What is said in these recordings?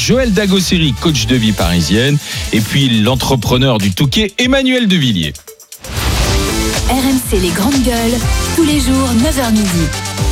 Joël Dagosseri, coach de vie parisienne, et puis l'entrepreneur du Touquet, Emmanuel Devilliers. RMC les grandes gueules, tous les jours 9h midi.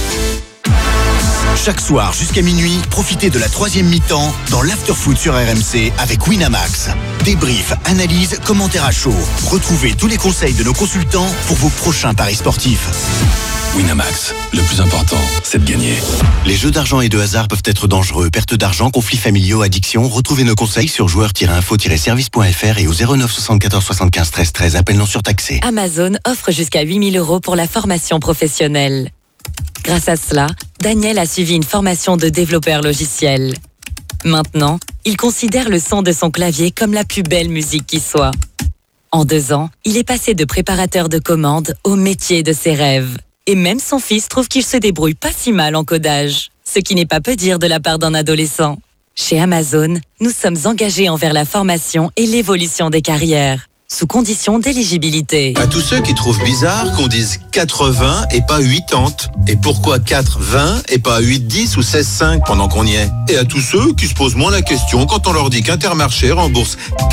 Chaque soir jusqu'à minuit, profitez de la 3e mi-temps dans l'Afterfoot sur RMC avec Winamax. Débrief, analyse, commentaires à chaud. Retrouvez tous les conseils de nos consultants pour vos prochains paris sportifs. Winamax, le plus important, c'est de gagner. Les jeux d'argent et de hasard peuvent être dangereux. Perte d'argent, conflits familiaux, addiction. Retrouvez nos conseils sur joueurs-info-service.fr et au 09 74 75 13 13. Appel non surtaxé. Amazon offre jusqu'à 8 000 € pour la formation professionnelle. Grâce à cela, Daniel a suivi une formation de développeur logiciel. Maintenant, il considère le son de son clavier comme la plus belle musique qui soit. En 2 ans, il est passé de préparateur de commandes au métier de ses rêves. Et même son fils trouve qu'il se débrouille pas si mal en codage. Ce qui n'est pas peu dire de la part d'un adolescent. Chez Amazon, nous sommes engagés envers la formation et l'évolution des carrières, sous condition d'éligibilité. À tous ceux qui trouvent bizarre qu'on dise 80 et pas 80. Et pourquoi 4,20 et pas 8,10 ou 16,5 pendant qu'on y est. Et à tous ceux qui se posent moins la question quand on leur dit qu'Intermarché rembourse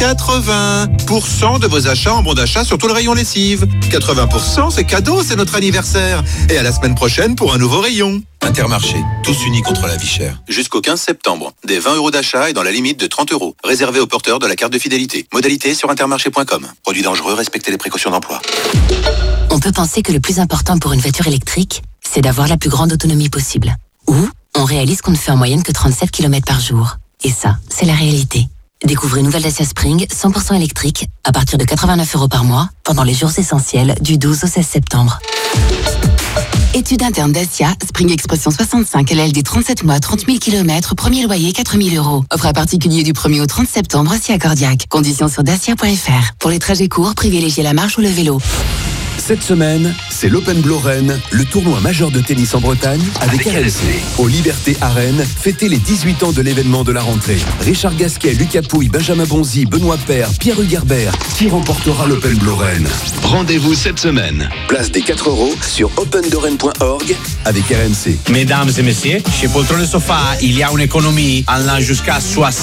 80% de vos achats en bon d'achat sur tout le rayon lessive. 80%, c'est cadeau, c'est notre anniversaire. Et à la semaine prochaine pour un nouveau rayon. Intermarché, tous unis contre la vie chère. Jusqu'au 15 septembre, des 20 € d'achat et dans la limite de 30 €. Réservé aux porteurs de la carte de fidélité. Modalité sur intermarché.com. Produit dangereux, respectez les précautions d'emploi. On peut penser que le plus important pour une voiture électrique, c'est d'avoir la plus grande autonomie possible. Ou on réalise qu'on ne fait en moyenne que 37 km par jour. Et ça, c'est la réalité. Découvrez nouvelle Dacia Spring 100% électrique à partir de 89 € par mois pendant les jours essentiels du 12 au 16 septembre. Étude interne Dacia, Spring Expression 65, LLD 37 mois, 30 000 km, premier loyer 4 000 €. Offre à particulier du 1er au 30 septembre, si accordiaque. Conditions sur dacia.fr. Pour les trajets courts, privilégiez la marche ou le vélo. Cette semaine, c'est l'Open Blow Rennes, le tournoi majeur de tennis en Bretagne, avec RMC. Au Liberté à Rennes, fêtez les 18 ans de l'événement de la rentrée. Richard Gasquet, Lucas Pouille, Benjamin Bonzi, Benoît Paire, Pierre Hugerbert, qui remportera l'Open Blow Rennes. Rendez-vous cette semaine. Place des 4 € sur opendorennes.org avec RMC. Mesdames et messieurs, chez Poltron et Sofa, il y a une économie allant jusqu'à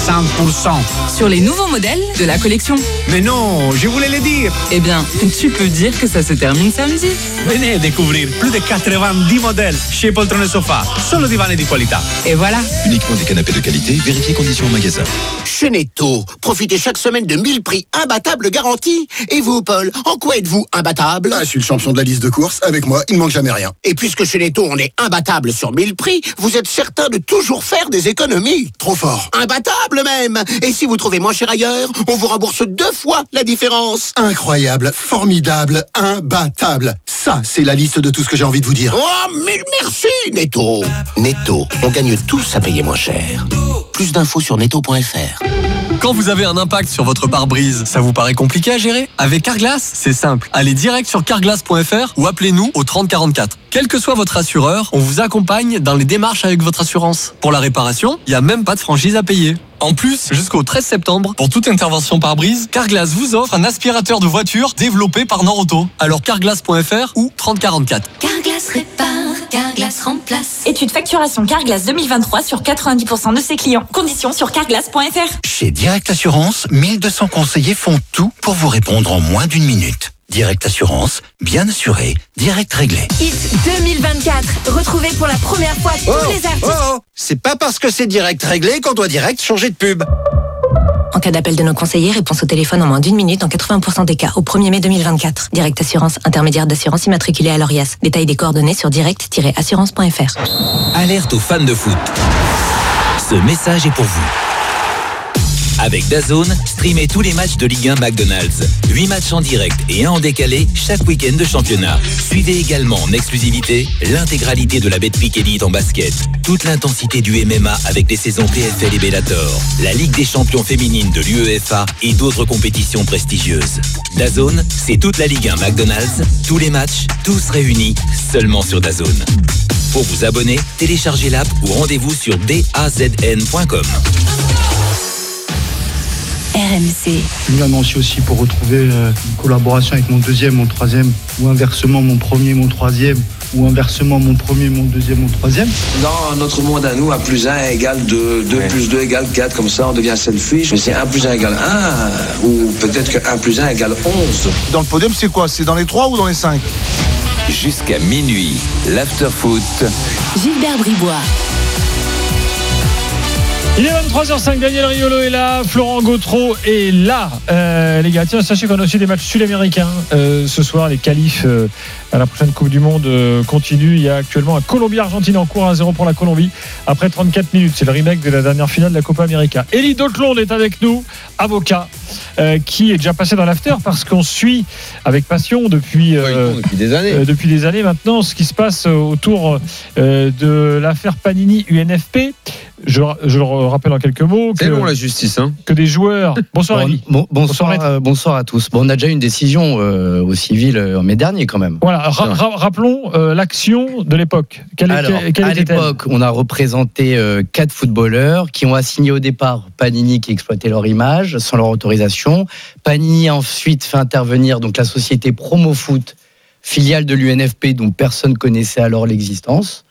60%. Sur les nouveaux modèles de la collection. Mais non, je voulais le dire. Eh bien, tu peux dire que ça se termine samedi. Venez découvrir plus de 90 modèles chez Poltron et Sofa. Solo divani di qualità. Et voilà. Uniquement des canapés de qualité, vérifiez conditions au magasin. Chez Netto, profitez chaque semaine de 1000 prix imbattables garantis. Et vous, Paul, en quoi êtes-vous imbattable? Je suis le champion de la liste de courses. Avec moi, il ne manque jamais rien. Et puisque chez Netto, on est imbattable sur 1000 prix, vous êtes certain de toujours faire des économies. Trop fort. Imbattable même. Et si vous trouvez moins cher ailleurs, on vous rembourse 2 fois la différence. Incroyable, formidable, imbattable. Ça, c'est la liste de tout ce que j'ai envie de vous dire. Oh, mille merci, Netto. Netto, on gagne tous à payer moins cher. Plus d'infos sur netto.fr. Quand vous avez un impact sur votre pare-brise, ça vous paraît compliqué à gérer? Avec Carglass, c'est simple. Allez direct sur carglass.fr ou appelez-nous au 30 44. Quel que soit votre assureur, on vous accompagne dans les démarches avec votre assurance. Pour la réparation, il n'y a même pas de franchise à payer. En plus, jusqu'au 13 septembre, pour toute intervention pare-brise, Carglass vous offre un aspirateur de voiture développé par Norauto. Alors carglass.fr ou 30 44. Carglass répare, Carglass remplace. Étude facturation Carglass 2023 sur 90% de ses clients. Conditions sur carglass.fr. Chez Direct Assurance, 1200 conseillers font tout pour vous répondre en moins d'1 minute. Direct Assurance, bien assuré, direct réglé. Hit 2024. Retrouvez pour la première fois tous les artistes. C'est pas parce que c'est direct réglé qu'on doit direct changer de pub. En cas d'appel de nos conseillers, réponse au téléphone en moins d'1 minute dans 80% des cas au 1er mai 2024. Direct Assurance, intermédiaire d'assurance immatriculée à l'ORIAS. Détail des coordonnées sur direct-assurance.fr. Alerte aux fans de foot. Ce message est pour vous. Avec DAZN, streamez tous les matchs de Ligue 1 McDonald's. 8 matchs en direct et 1 en décalé chaque week-end de championnat. Suivez également en exclusivité l'intégralité de la Betclic Elite en basket. Toute l'intensité du MMA avec les saisons PFL et Bellator. La Ligue des champions féminines de l'UEFA et d'autres compétitions prestigieuses. DAZN, c'est toute la Ligue 1 McDonald's. Tous les matchs, tous réunis, seulement sur DAZN. Pour vous abonner, téléchargez l'app ou rendez-vous sur dazn.com. RMC. Une annonce aussi pour retrouver une collaboration avec mon deuxième, mon troisième, ou inversement mon premier, mon troisième, ou inversement mon premier, mon deuxième, mon troisième. Dans notre monde à nous, 1 plus 1 égale 2, 2 plus 2 égale 4, comme ça on devient selfish, mais c'est 1 plus 1 égale 1, ou peut-être que 1 plus 1 égale 11. Dans le podium, c'est quoi ? C'est dans les 3 ou dans les 5 ? Jusqu'à minuit, l'after-foot. Gilbert Bribois. Il est 23h05, Daniel Riolo est là, Florent Gautreau est là. Les gars, tiens, sachez qu'on a aussi des matchs sud-américains ce soir. Les qualifs à la prochaine Coupe du Monde continuent. Il y a actuellement un Colombie-Argentine en cours, 1-0 pour la Colombie après 34 minutes. C'est le remake de la dernière finale de la Copa América. Élie Dautelonde est avec nous, avocat, qui est déjà passé dans l'after parce qu'on suit avec passion depuis des années. Depuis des années maintenant ce qui se passe autour de l'affaire Panini-UNFP. Je le rappelle en quelques mots. C'est long la justice. Que des joueurs. Bonsoir Elie. Bonsoir à tous. On a déjà eu une décision au civil en mai dernier quand même. Voilà, rappelons l'action de l'époque. À l'époque, on a représenté 4 footballeurs qui ont assigné au départ Panini qui exploitait leur image sans leur autorisation. Panini a ensuite fait intervenir donc la société Promofoot, filiale de l'UNFP dont personne connaissait alors l'existence.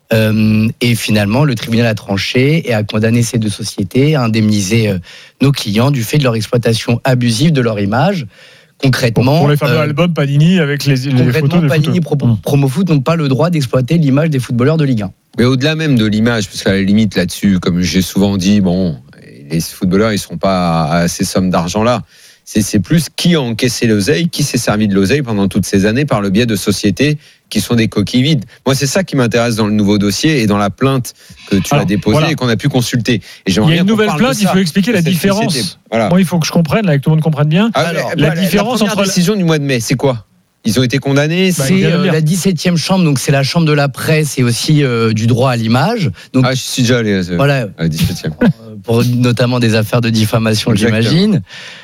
Et finalement, le tribunal a tranché et a condamné ces 2 sociétés à indemniser nos clients du fait de leur exploitation abusive de leur image. Concrètement, pour les fameux albums Panini avec les photos. Panini Promofoot n'ont pas le droit d'exploiter l'image des footballeurs de Ligue 1. Mais au-delà même de l'image, parce qu'à la limite là-dessus, comme j'ai souvent dit, les footballeurs ils seront pas à ces sommes d'argent-là. C'est plus qui a encaissé l'oseille, qui s'est servi de l'oseille pendant toutes ces années par le biais de sociétés qui sont des coquilles vides. Moi, c'est ça qui m'intéresse dans le nouveau dossier et dans la plainte que tu as déposée et qu'on a pu consulter. Et il y a une nouvelle plainte, il faut expliquer la différence. Moi, il faut que je comprenne, que tout le monde comprenne bien. La différence entre la décision du mois de mai, c'est quoi ? Ils ont été condamnés. C'est la 17e chambre, donc c'est la chambre de la presse et aussi du droit à l'image. Donc, je suis déjà allé à la 17e. Pour notamment des affaires de diffamation, j'imagine.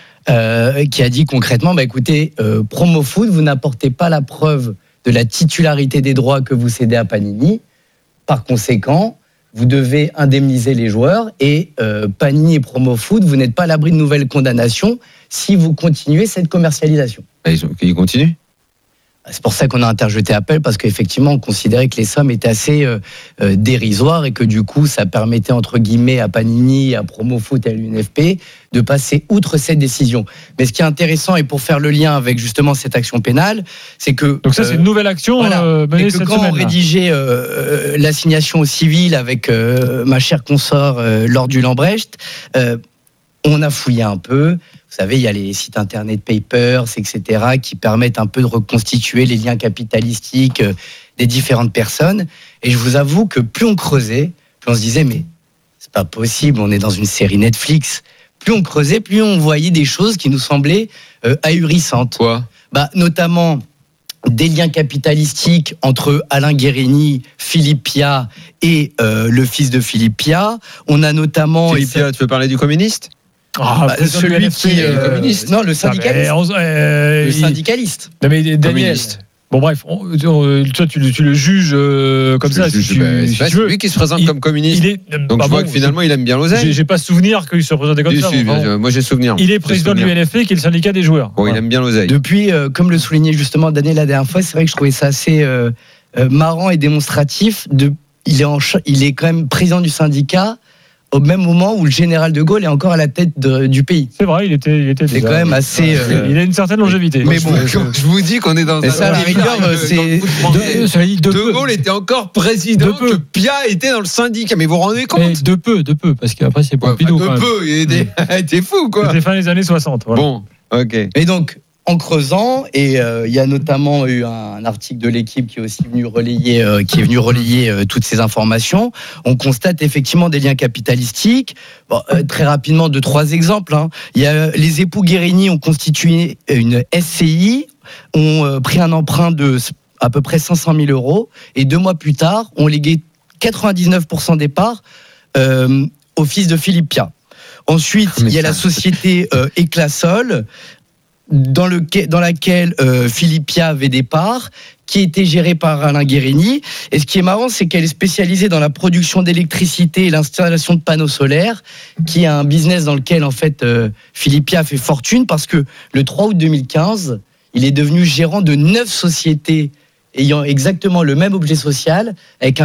Qui a dit concrètement, écoutez, Promofoot, vous n'apportez pas la preuve de la titularité des droits que vous cédez à Panini. Par conséquent, vous devez indemniser les joueurs et Panini et Promofoot, vous n'êtes pas à l'abri de nouvelles condamnations si vous continuez cette commercialisation. Ils continuent ? C'est pour ça qu'on a interjeté appel, parce qu'effectivement, on considérait que les sommes étaient assez dérisoires et que du coup, ça permettait, entre guillemets, à Panini, à Promofoot et à l'UNFP de passer outre cette décision. Mais ce qui est intéressant, et pour faire le lien avec justement cette action pénale, c'est que... Donc ça, c'est une nouvelle action menée cette semaine. Quand on rédigeait l'assignation au civil avec ma chère consort Laure du Lambrecht, on a fouillé un peu. Vous savez, il y a les sites internet Papers, etc., qui permettent un peu de reconstituer les liens capitalistiques des différentes personnes. Et je vous avoue que plus on creusait, plus on se disait, mais c'est pas possible, on est dans une série Netflix. Plus on creusait, plus on voyait des choses qui nous semblaient ahurissantes. Quoi ? Notamment des liens capitalistiques entre Alain Guérini, Philippe Pia et le fils de Philippe Pia. On a notamment... Philippe Pia, tu veux parler du communiste ? Celui qui est communiste. Non, le syndicaliste. Le syndicaliste. Non, mais Daniel. Bon, bref, toi, tu le juges comme ça. C'est lui qui se présente comme communiste. Donc je vois que finalement, il aime bien l'oseille. J'ai pas souvenir qu'il se présentait comme ça. Moi, j'ai souvenir. Il est président de l'UNFP, qui est le syndicat des joueurs. Bon, il aime bien l'oseille. Depuis, comme le soulignait justement Daniel la dernière fois, c'est vrai que je trouvais ça assez marrant et démonstratif. Il est quand même président du syndicat au même moment où le général de Gaulle est encore à la tête du pays. C'est vrai, il était c'est quand même assez... il a une certaine longévité. Mais bon, je vous dis qu'on est dans un... Ça, la rigueur, c'est... De Gaulle était encore président, que Pia était dans le syndicat. Mais vous vous rendez compte ? De peu, parce qu'après, c'est Pompidou. De peu, il était fou, quoi. C'était fin des années 60. Voilà. Bon, ok. Et donc... En creusant, et il y a notamment eu un article de l'équipe qui est aussi venu relayer, toutes ces informations. On constate effectivement des liens capitalistiques. Bon, très rapidement, 2-3 exemples. Il y a les époux Guérini ont constitué une SCI, ont pris un emprunt de à peu près 500 000 euros, et 2 mois plus tard, ont légué 99% des parts au fils de Philippe Pia. Ensuite, il y a la société Éclasol, dans laquelle Philippe Pia avait des parts, qui était gérée par Alain Guérini. Et ce qui est marrant, c'est qu'elle est spécialisée dans la production d'électricité et l'installation de panneaux solaires, qui est un business dans lequel, en fait, Philippe Pia fait fortune, parce que le 3 août 2015, il est devenu gérant de 9 sociétés ayant exactement le même objet social, avec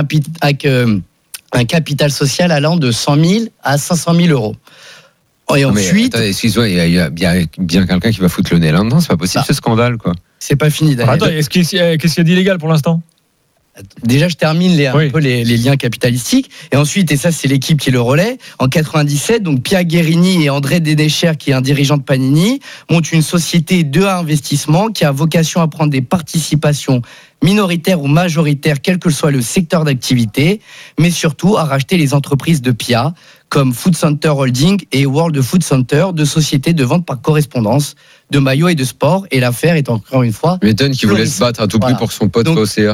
un capital social allant de 100 000 à 500 000 euros. Et ensuite... Attendez, excuse-moi, il y a bien quelqu'un qui va foutre le nez là-dedans, c'est pas possible ce scandale, quoi. C'est pas fini, Daniel. Attends, qu'est-ce qu'il y a d'illégal pour l'instant ? Déjà, je termine un peu les liens capitalistiques. Et ensuite, et ça, c'est l'équipe qui le relaie, en 97, donc Pia Guérini et André Dénéchère, qui est un dirigeant de Panini, montent une société de investissement qui a vocation à prendre des participations minoritaires ou majoritaires, quel que soit le secteur d'activité, mais surtout à racheter les entreprises de Pia, comme Food Center Holding et World Food Center, deux sociétés de vente par correspondance de maillots et de sport. Et l'affaire est encore une fois... M'étonne qu'il voulait se battre à tout prix pour son pote OCA.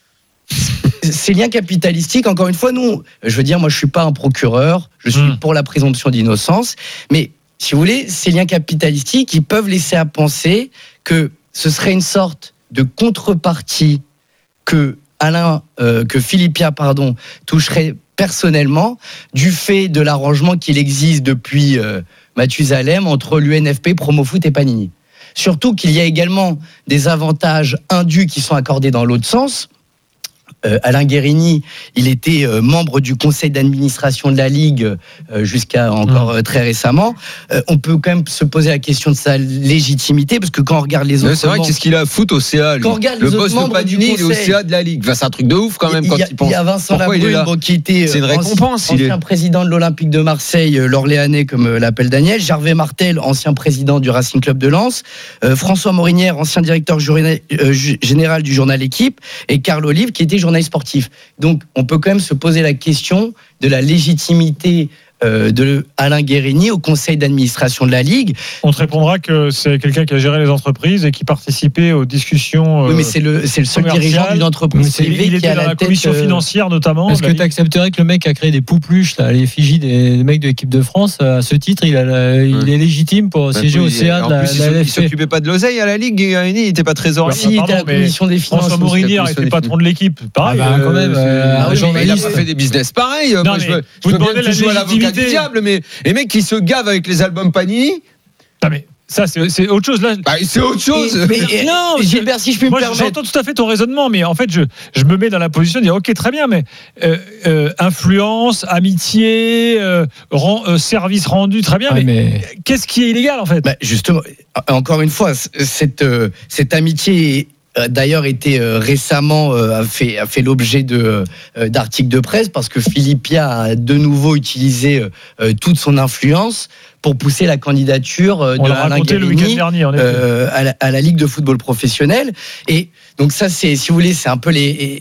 Ces liens capitalistiques, encore une fois, nous, je veux dire, moi je suis pas un procureur, je suis pour la présomption d'innocence, mais si vous voulez, ces liens capitalistiques, ils peuvent laisser à penser que ce serait une sorte de contrepartie que Philippe Pia, toucherait personnellement du fait de l'arrangement qu'il existe depuis Mathusalem entre l'UNFP, Promofoot et Panini. Surtout qu'il y a également des avantages indus qui sont accordés dans l'autre sens. Alain Guérini, il était membre du conseil d'administration de la Ligue jusqu'à encore très récemment. On peut quand même se poser la question de sa légitimité, parce que quand on regarde les autres... C'est vrai, qu'est-ce qu'il a à foutre au CA, lui ? Le boss de Panini, il est au CA de la Ligue. Enfin, c'est un truc de ouf quand même quand il pense. Il y a Vincent Labrune, qui était c'est une récompense, ancien président de l'Olympique de Marseille, l'Orléanais, comme l'appelle Daniel. Gervais Martel, ancien président du Racing Club de Lens. François Morinière, ancien directeur général du journal Équipe. Et Carl Olive, qui était journaliste sportif. Donc, on peut quand même se poser la question de la légitimité de Alain Guérini au conseil d'administration de la Ligue. On te répondra que c'est quelqu'un qui a géré les entreprises et qui participait aux discussions. Oui, mais c'est le seul dirigeant d'une entreprise privée qui était dans la commission financière notamment. Est-ce que tu accepterais que le mec a créé des poupluches, là, les effigies des mecs de l'équipe de France, à ce titre, il est légitime pour siéger au CA de la LFP. Il s'occupait pas de l'oseille à la Ligue, il n'était pas trésorier. Si, il était à la commission des finances. François Morinière était patron de l'équipe. Pareil, quand même. Il a pas fait des business pareils. Moi, je veux bien que tu joues à l'avocat du diable, mais les mecs qui se gavent avec les albums Panini. Non, mais ça, c'est autre chose. Là. C'est autre chose. Non, Gilbert, si je puis me permettre. J'entends tout à fait ton raisonnement, mais en fait, je me mets dans la position de dire ok, très bien, mais influence, amitié, service rendu, très bien, mais qu'est-ce qui est illégal en fait ? Justement, encore une fois, cette amitié. D'ailleurs, était récemment a fait l'objet d'articles de presse, parce que Philippe Pia a de nouveau utilisé toute son influence pour pousser la candidature de Alain Guérini à la Ligue de football professionnel. Et donc ça, c'est, si vous voulez, c'est un peu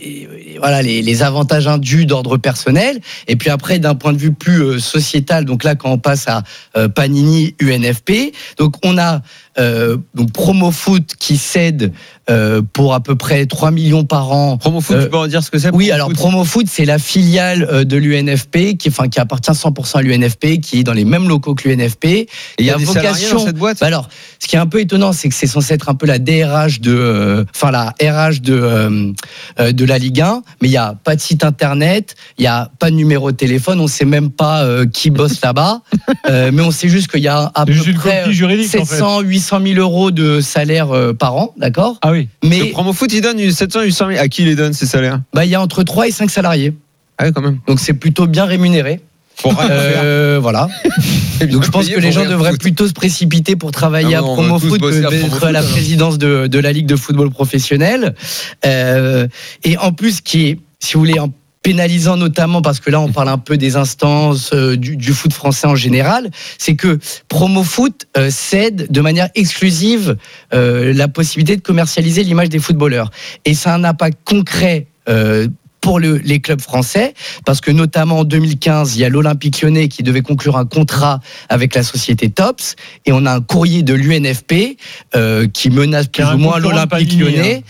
les avantages indus d'ordre personnel. Et puis après, d'un point de vue plus sociétal, donc là, quand on passe à Panini, UNFP, donc on a donc Promofoot qui cède pour à peu près 3 millions par an. Promofoot, tu peux en dire ce que c'est ? Oui, alors Promofoot, c'est la filiale de l'UNFP qui appartient 100% à l'UNFP, qui est dans les mêmes locaux que l'UNFP. Et il y a des salariés dans cette boîte ? Alors, ce qui est un peu étonnant, c'est que c'est censé être un peu la DRH la RH de la Ligue 1, mais il n'y a pas de site internet, il n'y a pas de numéro de téléphone, on ne sait même pas qui bosse là-bas, mais on sait juste qu'il y a à peu près 700, 800 000 euros de salaire par an, d'accord ? Ah oui. Mais le Promofoot, il donne 700, 800 000. À qui il les donne, ces salaires ? Il y a entre 3 et 5 salariés. Ah oui, quand même. Donc c'est plutôt bien rémunéré. Voilà. Donc je pense que les gens devraient plutôt se précipiter pour travailler à Promofoot que d'être à la présidence de la Ligue de football professionnel. Et en plus, qui est, si vous voulez, en pénalisant notamment, parce que là on parle un peu des instances du foot français en général, c'est que Promofoot cède de manière exclusive la possibilité de commercialiser l'image des footballeurs. Et ça a un impact concret pour les clubs français, parce que notamment en 2015, il y a l'Olympique Lyonnais qui devait conclure un contrat avec la société Tops, et on a un courrier de l'UNFP qui menace plus ou moins l'Olympique Lyonnais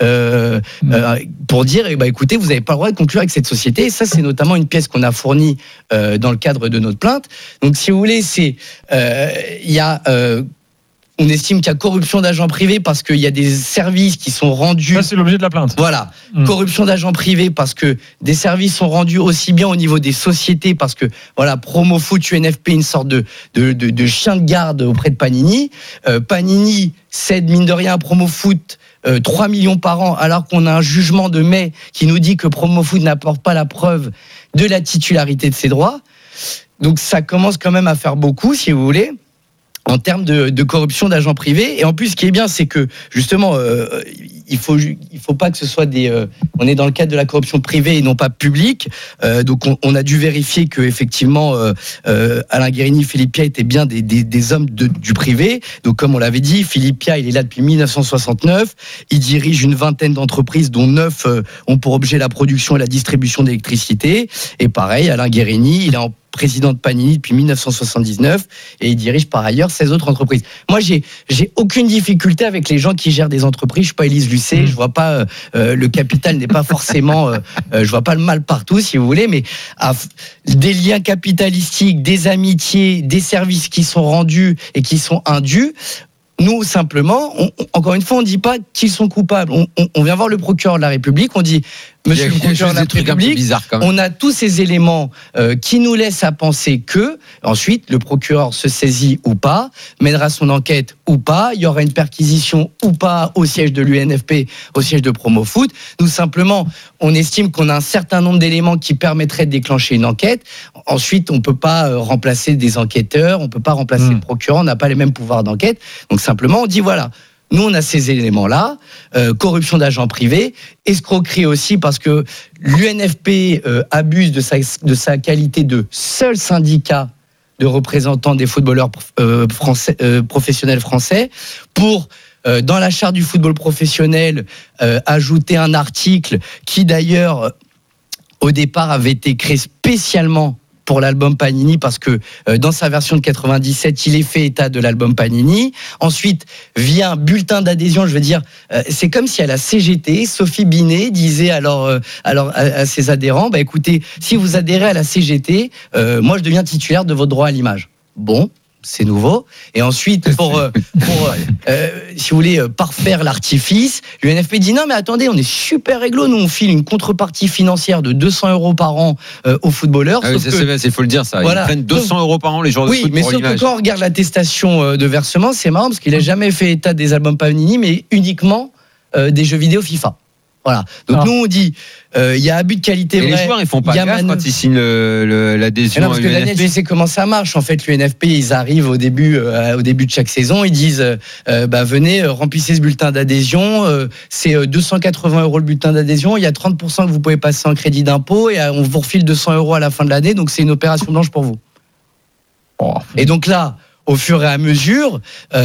pour dire écoutez, vous n'avez pas le droit de conclure avec cette société. Et ça, c'est notamment une pièce qu'on a fournie dans le cadre de notre plainte. Donc si vous voulez, il y a on estime qu'il y a corruption d'agents privés parce qu'il y a des services qui sont rendus. Ça, c'est l'objet de la plainte. Voilà. Corruption d'agents privés parce que des services sont rendus aussi bien au niveau des sociétés, parce que, voilà, Promo Foot, UNFP, une sorte de chien de garde auprès de Panini. Panini cède, mine de rien, à Promo Foot 3 millions par an, alors qu'on a un jugement de mai qui nous dit que Promo Foot n'apporte pas la preuve de la titularité de ses droits. Donc ça commence quand même à faire beaucoup, si vous voulez, en termes de corruption d'agents privés. Et en plus, ce qui est bien, c'est que justement, il faut pas que ce soit on est dans le cadre de la corruption privée et non pas publique. Donc on a dû vérifier que effectivement Alain Guérini, Philippe Pia étaient bien des hommes du privé. Donc comme on l'avait dit, Philippe Pia, il est là depuis 1969. Il dirige une vingtaine d'entreprises, dont 9 ont pour objet la production et la distribution d'électricité. Et pareil, Alain Guérini, il est en président de Panini depuis 1979 et il dirige par ailleurs 16 autres entreprises. Moi, j'ai aucune difficulté avec les gens qui gèrent des entreprises. Je suis pas Élise Lucet, je vois pas le capital n'est pas forcément, je vois pas le mal partout, si vous voulez, mais des liens capitalistiques, des amitiés, des services qui sont rendus et qui sont indus. Nous, simplement, encore une fois, on ne dit pas qu'ils sont coupables. On vient voir le procureur de la République, on dit, monsieur le procureur de la République, on a tous ces éléments qui nous laissent à penser que, ensuite, le procureur se saisit ou pas, mènera son enquête ou pas, il y aura une perquisition ou pas au siège de l'UNFP, au siège de Promo Foot. Nous, simplement, on estime qu'on a un certain nombre d'éléments qui permettraient de déclencher une enquête. Ensuite, on ne peut pas remplacer des enquêteurs, on ne peut pas remplacer le procureur, on n'a pas les mêmes pouvoirs d'enquête. Donc, simplement, on dit voilà, nous on a ces éléments-là, corruption d'agents privés, escroquerie aussi parce que l'UNFP abuse de sa qualité de seul syndicat de représentants des footballeurs professionnels français pour dans la charte du football professionnel ajouter un article qui d'ailleurs au départ avait été créé spécialement pour l'album Panini parce que dans sa version de 97, il est fait état de l'album Panini. Ensuite, via un bulletin d'adhésion, je veux dire, c'est comme si à la CGT, Sophie Binet disait alors à ses adhérents, bah écoutez, si vous adhérez à la CGT, moi je deviens titulaire de votre droit à l'image. Bon. C'est nouveau. Et ensuite, pour si vous voulez, parfaire l'artifice, l'UNFP dit non, mais attendez, on est super réglo. Nous, on file une contrepartie financière de 200 € par an aux footballeurs. Ah oui, il faut le dire, ça. Voilà. Ils prennent 200 € par an, les joueurs de foot. Oui, mais sauf que quand on regarde l'attestation de versement, c'est marrant parce qu'il n'a jamais fait état des albums Panini, mais uniquement des jeux vidéo FIFA. Voilà. Donc nous on dit il y a abus de qualité. Et les joueurs ils font pas gaffe quand ils signent l'adhésion. Non, parce que Daniel, tu sais comment ça marche. En fait, l'UNFP ils arrivent au début de chaque saison, ils disent venez remplissez ce bulletin d'adhésion. C'est 280 € le bulletin d'adhésion. Il y a 30% que vous pouvez passer en crédit d'impôt et on vous refile 200 € à la fin de l'année. Donc c'est une opération blanche pour vous. Et donc là. Au fur et à mesure,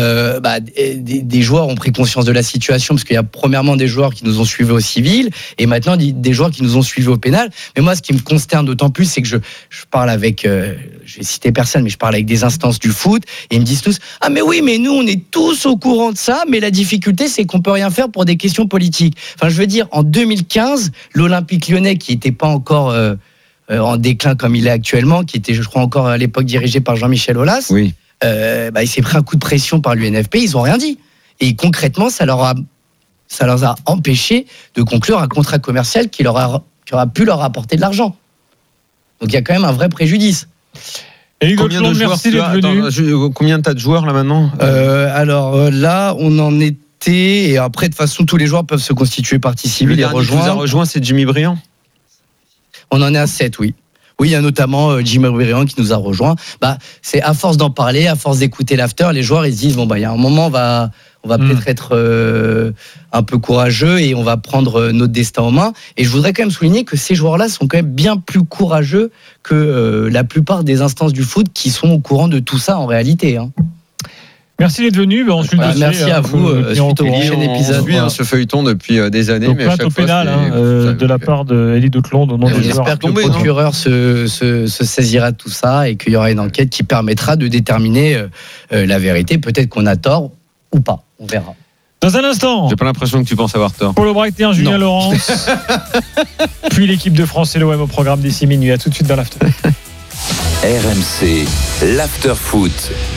des joueurs ont pris conscience de la situation parce qu'il y a premièrement des joueurs qui nous ont suivis au civil et maintenant des joueurs qui nous ont suivis au pénal. Mais moi, ce qui me consterne d'autant plus, c'est que je parle avec, je vais citer personne, mais je parle avec des instances du foot et ils me disent tous ah mais oui, mais nous on est tous au courant de ça, mais la difficulté c'est qu'on peut rien faire pour des questions politiques. Enfin, je veux dire, en 2015, l'Olympique Lyonnais qui n'était pas encore en déclin comme il est actuellement, qui était, je crois, encore à l'époque dirigé par Jean-Michel Aulas. Oui. Il s'est pris un coup de pression par l'UNFP, ils n'ont rien dit. Et concrètement, ça leur a empêché de conclure un contrat commercial qui aura pu leur apporter de l'argent. Donc il y a quand même un vrai préjudice. Et combien de joueurs combien t'as de joueurs là maintenant Alors là, on en était, et après de toute façon, tous les joueurs peuvent se constituer partie civile et rejoindre. Le dernier qui vous a rejoint, c'est Jimmy Briand. On en est à 7, oui. Oui, il y a notamment Jimmy Briand qui nous a rejoint. C'est à force d'en parler, à force d'écouter l'after, les joueurs ils se disent il y a un moment on va peut-être être un peu courageux et on va prendre notre destin en main. Et je voudrais quand même souligner que ces joueurs-là sont quand même bien plus courageux que la plupart des instances du foot qui sont au courant de tout ça en réalité. Merci d'être venu. Merci à vous. Suite au prochain épisode. On suit ce feuilleton depuis des années. Donc, plainte au pénal de la part d'Élie Doutelon. J'espère que le procureur se saisira de tout ça et qu'il y aura une enquête qui permettra de déterminer la vérité. Peut-être qu'on a tort ou pas. On verra. Dans un instant. J'ai pas l'impression que tu penses avoir tort. Paulo Breitner, Julien Laurence. Puis l'équipe de France et l'OM au programme d'ici minuit. À tout de suite dans l'after. RMC, l'after foot.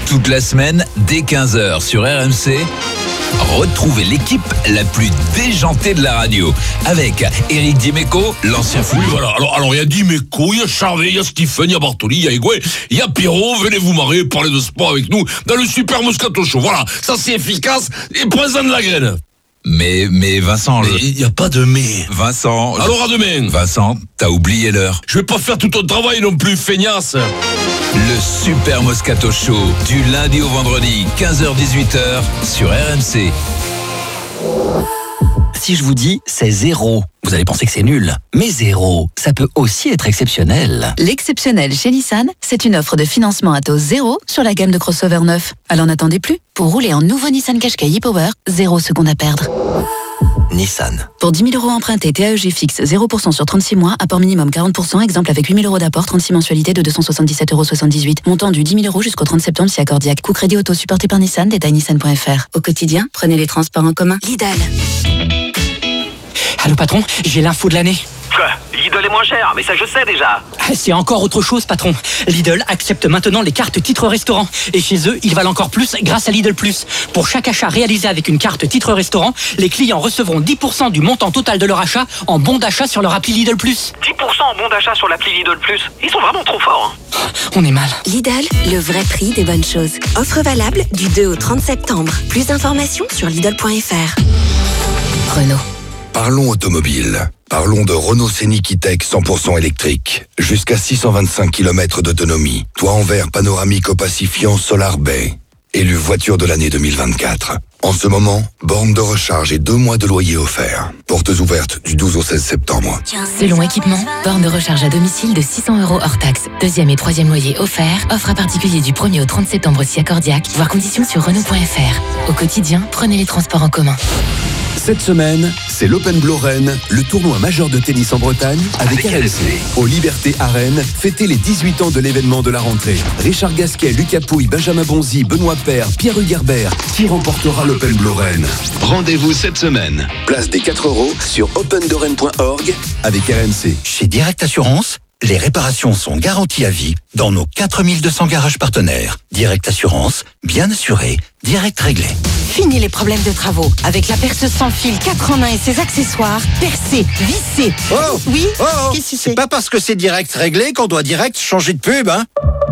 Toute la semaine, dès 15h sur RMC, retrouvez l'équipe la plus déjantée de la radio. Avec Eric Dimeco, l'ancien footballeur. Oui, voilà. Alors, il y a Dimeco, il y a Charvet, il y a Stephen, il y a Bartoli, il y a Higuain, il y a Pierrot. Venez vous marrer, parler de sport avec nous dans le Super Moscato Show. Voilà, ça c'est efficace et présent de la graine. Mais Vincent... il n'y a pas de mais. Vincent... Alors à demain. Vincent, t'as oublié l'heure. Je vais pas faire tout ton travail non plus, feignasse. Le Super Moscato Show, du lundi au vendredi, 15h-18h, sur RMC. Si je vous dis c'est 0, vous allez penser que c'est nul. Mais 0, ça peut aussi être exceptionnel. L'exceptionnel chez Nissan, c'est une offre de financement à taux 0 sur la gamme de crossover neuf. Alors n'attendez plus. Pour rouler en nouveau Nissan Qashqai e-Power, 0 secondes à perdre. Nissan. Pour 10 000 € empruntés, TAEG fixe 0% sur 36 mois, apport minimum 40%, exemple avec 8 000 € d'apport, 36 mensualités de 277,78 €. Montant du 10 000 € jusqu'au 30 septembre si accordiaque. Coût crédit auto supporté par Nissan, détail nissan.fr. Au quotidien, prenez les transports en commun. Lidl. Allô patron, j'ai l'info de l'année. Quoi ? Lidl est moins cher, mais ça je sais déjà. C'est encore autre chose patron. Lidl accepte maintenant les cartes titres restaurant. Et chez eux, ils valent encore plus grâce à Lidl Plus. Pour chaque achat réalisé avec une carte titre restaurant, les clients recevront 10% du montant total de leur achat en bon d'achat sur leur appli Lidl Plus. 10% en bon d'achat sur l'appli Lidl Plus. Ils sont vraiment trop forts. On est mal. Lidl, le vrai prix des bonnes choses. Offre valable du 2 au 30 septembre. Plus d'informations sur Lidl.fr. Renault. Parlons automobile. Parlons de Renault Scénic E-Tech 100% électrique. Jusqu'à 625 km d'autonomie. Toit en verre panoramique opacifiant Solar Bay. Élu voiture de l'année 2024. En ce moment, borne de recharge et 2 mois de loyer offert. Portes ouvertes du 12 au 16 septembre. Selon équipement, borne de recharge à domicile de 600 € hors taxe. 2e et 3e loyer offert. Offre à particulier du 1er au 30 septembre si accordiaque. Voir conditions sur Renault.fr. Au quotidien, prenez les transports en commun. Cette semaine, c'est l'Open Lorraine, le tournoi majeur de tennis en Bretagne avec RMC. Au Liberté Arène, fêtez les 18 ans de l'événement de la rentrée. Richard Gasquet, Lucas Pouille, Benjamin Bonzi, Benoît Paire, Pierre Hugerbert. Qui remportera l'Open Lorraine? Rendez-vous cette semaine. Place des 4 € sur opendorraine.org avec RMC. Chez Direct Assurance, les réparations sont garanties à vie dans nos 4200 garages partenaires. Direct Assurance, bien assuré, direct réglé. Fini les problèmes de travaux. Avec la perceuse sans fil 4 en 1 et ses accessoires, percer, visser. Oh oui. Qu'est-ce que c'est pas parce que c'est direct réglé qu'on doit direct changer de pub, hein?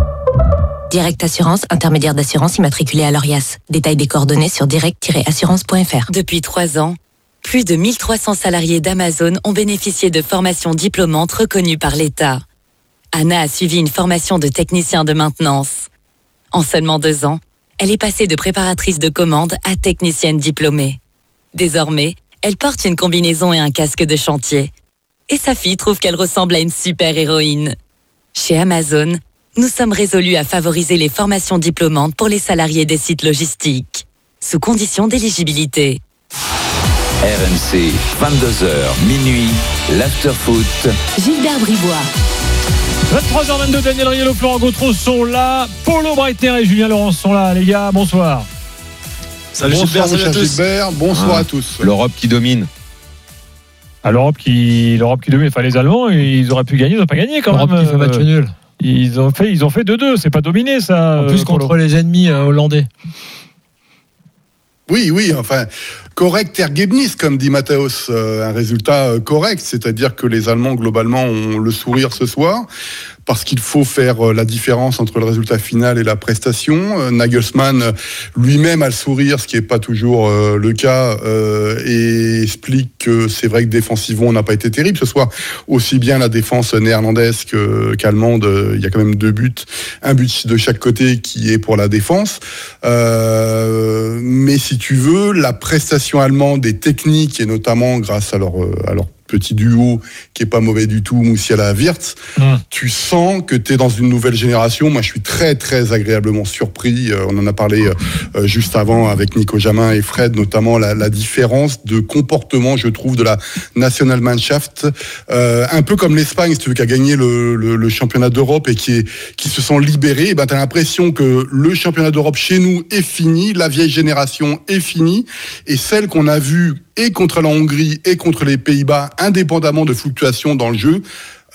Direct Assurance, intermédiaire d'assurance immatriculé à l'ORIAS. Détail des coordonnées sur direct-assurance.fr. Depuis 3 ans, plus de 1300 salariés d'Amazon ont bénéficié de formations diplômantes reconnues par l'État. Anna a suivi une formation de technicien de maintenance. En seulement 2 ans, elle est passée de préparatrice de commande à technicienne diplômée. Désormais, elle porte une combinaison et un casque de chantier. Et sa fille trouve qu'elle ressemble à une super-héroïne. Chez Amazon, nous sommes résolus à favoriser les formations diplômantes pour les salariés des sites logistiques, sous condition d'éligibilité. RMC, 22h, minuit, l'after-foot. Gilbert Bribois. 23h22, Daniel Riolo, Florent Gautreau sont là. Paulo Breitner et Julien Laurence sont là. Les gars, bonsoir. Salut Gilbert, salut à tous. Gilbert, bonsoir à tous. L'Europe qui domine. L'Europe qui domine. Enfin, les Allemands, ils auraient pu gagner, ils n'ont pas gagné quand même. L'Europe qui fait match nul. Ils ont fait 2-2. C'est pas dominé, ça. En plus, contre les ennemis hollandais. Oui, enfin, correct ergebnis, comme dit Matthäus, un résultat correct, c'est-à-dire que les Allemands, globalement, ont le sourire ce soir, parce qu'il faut faire la différence entre le résultat final et la prestation. Nagelsmann lui-même a le sourire, ce qui n'est pas toujours le cas, et explique que c'est vrai que défensivement, on n'a pas été terrible ce soir. Aussi bien la défense néerlandaise qu'allemande, il y a quand même 2 buts, un but de chaque côté qui est pour la défense. Mais si tu veux, la prestation allemande est technique, et notamment grâce à leur petit duo qui est pas mauvais du tout, Musiala-Wirtz, tu sens que tu es dans une nouvelle génération. Moi, je suis très, très agréablement surpris. On en a parlé juste avant avec Nico Jamin et Fred, notamment la différence de comportement, je trouve, de la Nationalmannschaft. Un peu comme l'Espagne, si tu veux, qui a gagné le championnat d'Europe et qui se sent libéré. Ben, tu as l'impression que le championnat d'Europe chez nous est fini, la vieille génération est finie, et celle qu'on a vue et contre la Hongrie et contre les Pays-Bas, indépendamment de fluctuations dans le jeu,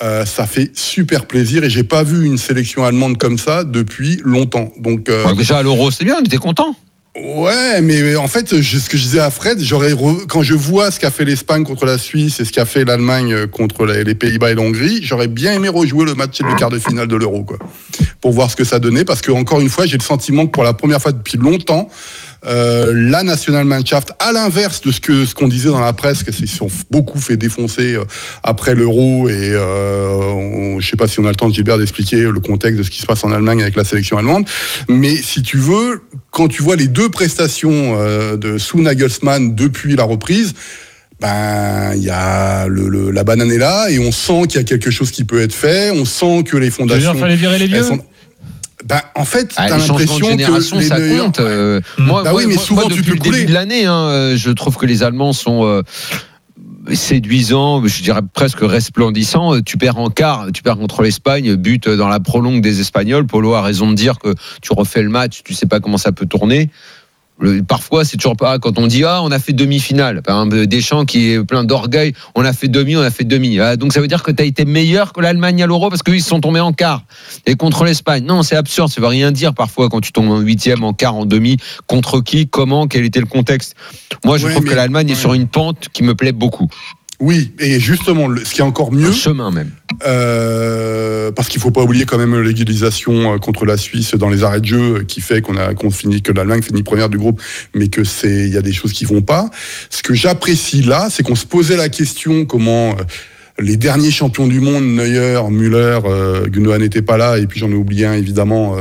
Ça fait super plaisir et j'ai pas vu une sélection allemande comme ça depuis longtemps. Donc déjà à l'Euro, c'est bien, on était content. Ouais, mais en fait, ce que je disais à Fred, quand je vois ce qu'a fait l'Espagne contre la Suisse et ce qu'a fait l'Allemagne contre les Pays-Bas et l'Hongrie, j'aurais bien aimé rejouer le match de quart de finale de l'Euro, quoi, pour voir ce que ça donnait, parce que encore une fois, j'ai le sentiment que pour la première fois depuis longtemps, la Nationalmannschaft, à l'inverse de ce qu'on disait dans la presse, qu'ils se sont beaucoup fait défoncer après l'Euro, et je sais pas si on a le temps, Gilbert, d'expliquer le contexte de ce qui se passe en Allemagne avec la sélection allemande, mais si tu veux, quand tu vois les deux prestations de sous Nagelsmann depuis la reprise, il y a la banane est là et on sent qu'il y a quelque chose qui peut être fait, on sent que les fondations... Il fallait virer les vieux en fait, t'as l'impression que les ça meilleurs... compte. Moi, mais souvent depuis tu peux le début de l'année, je trouve que les Allemands sont séduisants, je dirais presque resplendissants. Tu perds en quart, tu perds contre l'Espagne, but dans la prolongue des Espagnols. Polo a raison de dire que tu refais le match, tu sais pas comment ça peut tourner. Parfois, c'est toujours pas quand on dit on a fait demi-finale. Par exemple, Deschamps qui est plein d'orgueil, on a fait demi. Donc ça veut dire que tu as été meilleur que l'Allemagne à l'Euro parce qu'ils sont tombés en quart. Et contre l'Espagne, non, c'est absurde. Ça veut rien dire parfois quand tu tombes en huitième, en quart, en demi. Contre qui, comment, quel était le contexte. Moi, je trouve que l'Allemagne est sur une pente qui me plaît beaucoup. Oui, et justement, ce qui est encore mieux... Un chemin même. Parce qu'il ne faut pas oublier quand même l'égalisation contre la Suisse dans les arrêts de jeu qui fait que l'Allemagne finit première du groupe, mais il y a des choses qui ne vont pas. Ce que j'apprécie là, c'est qu'on se posait la question comment... les derniers champions du monde, Neuer, Müller, Gundogan n'était pas là, et puis j'en ai oublié un évidemment,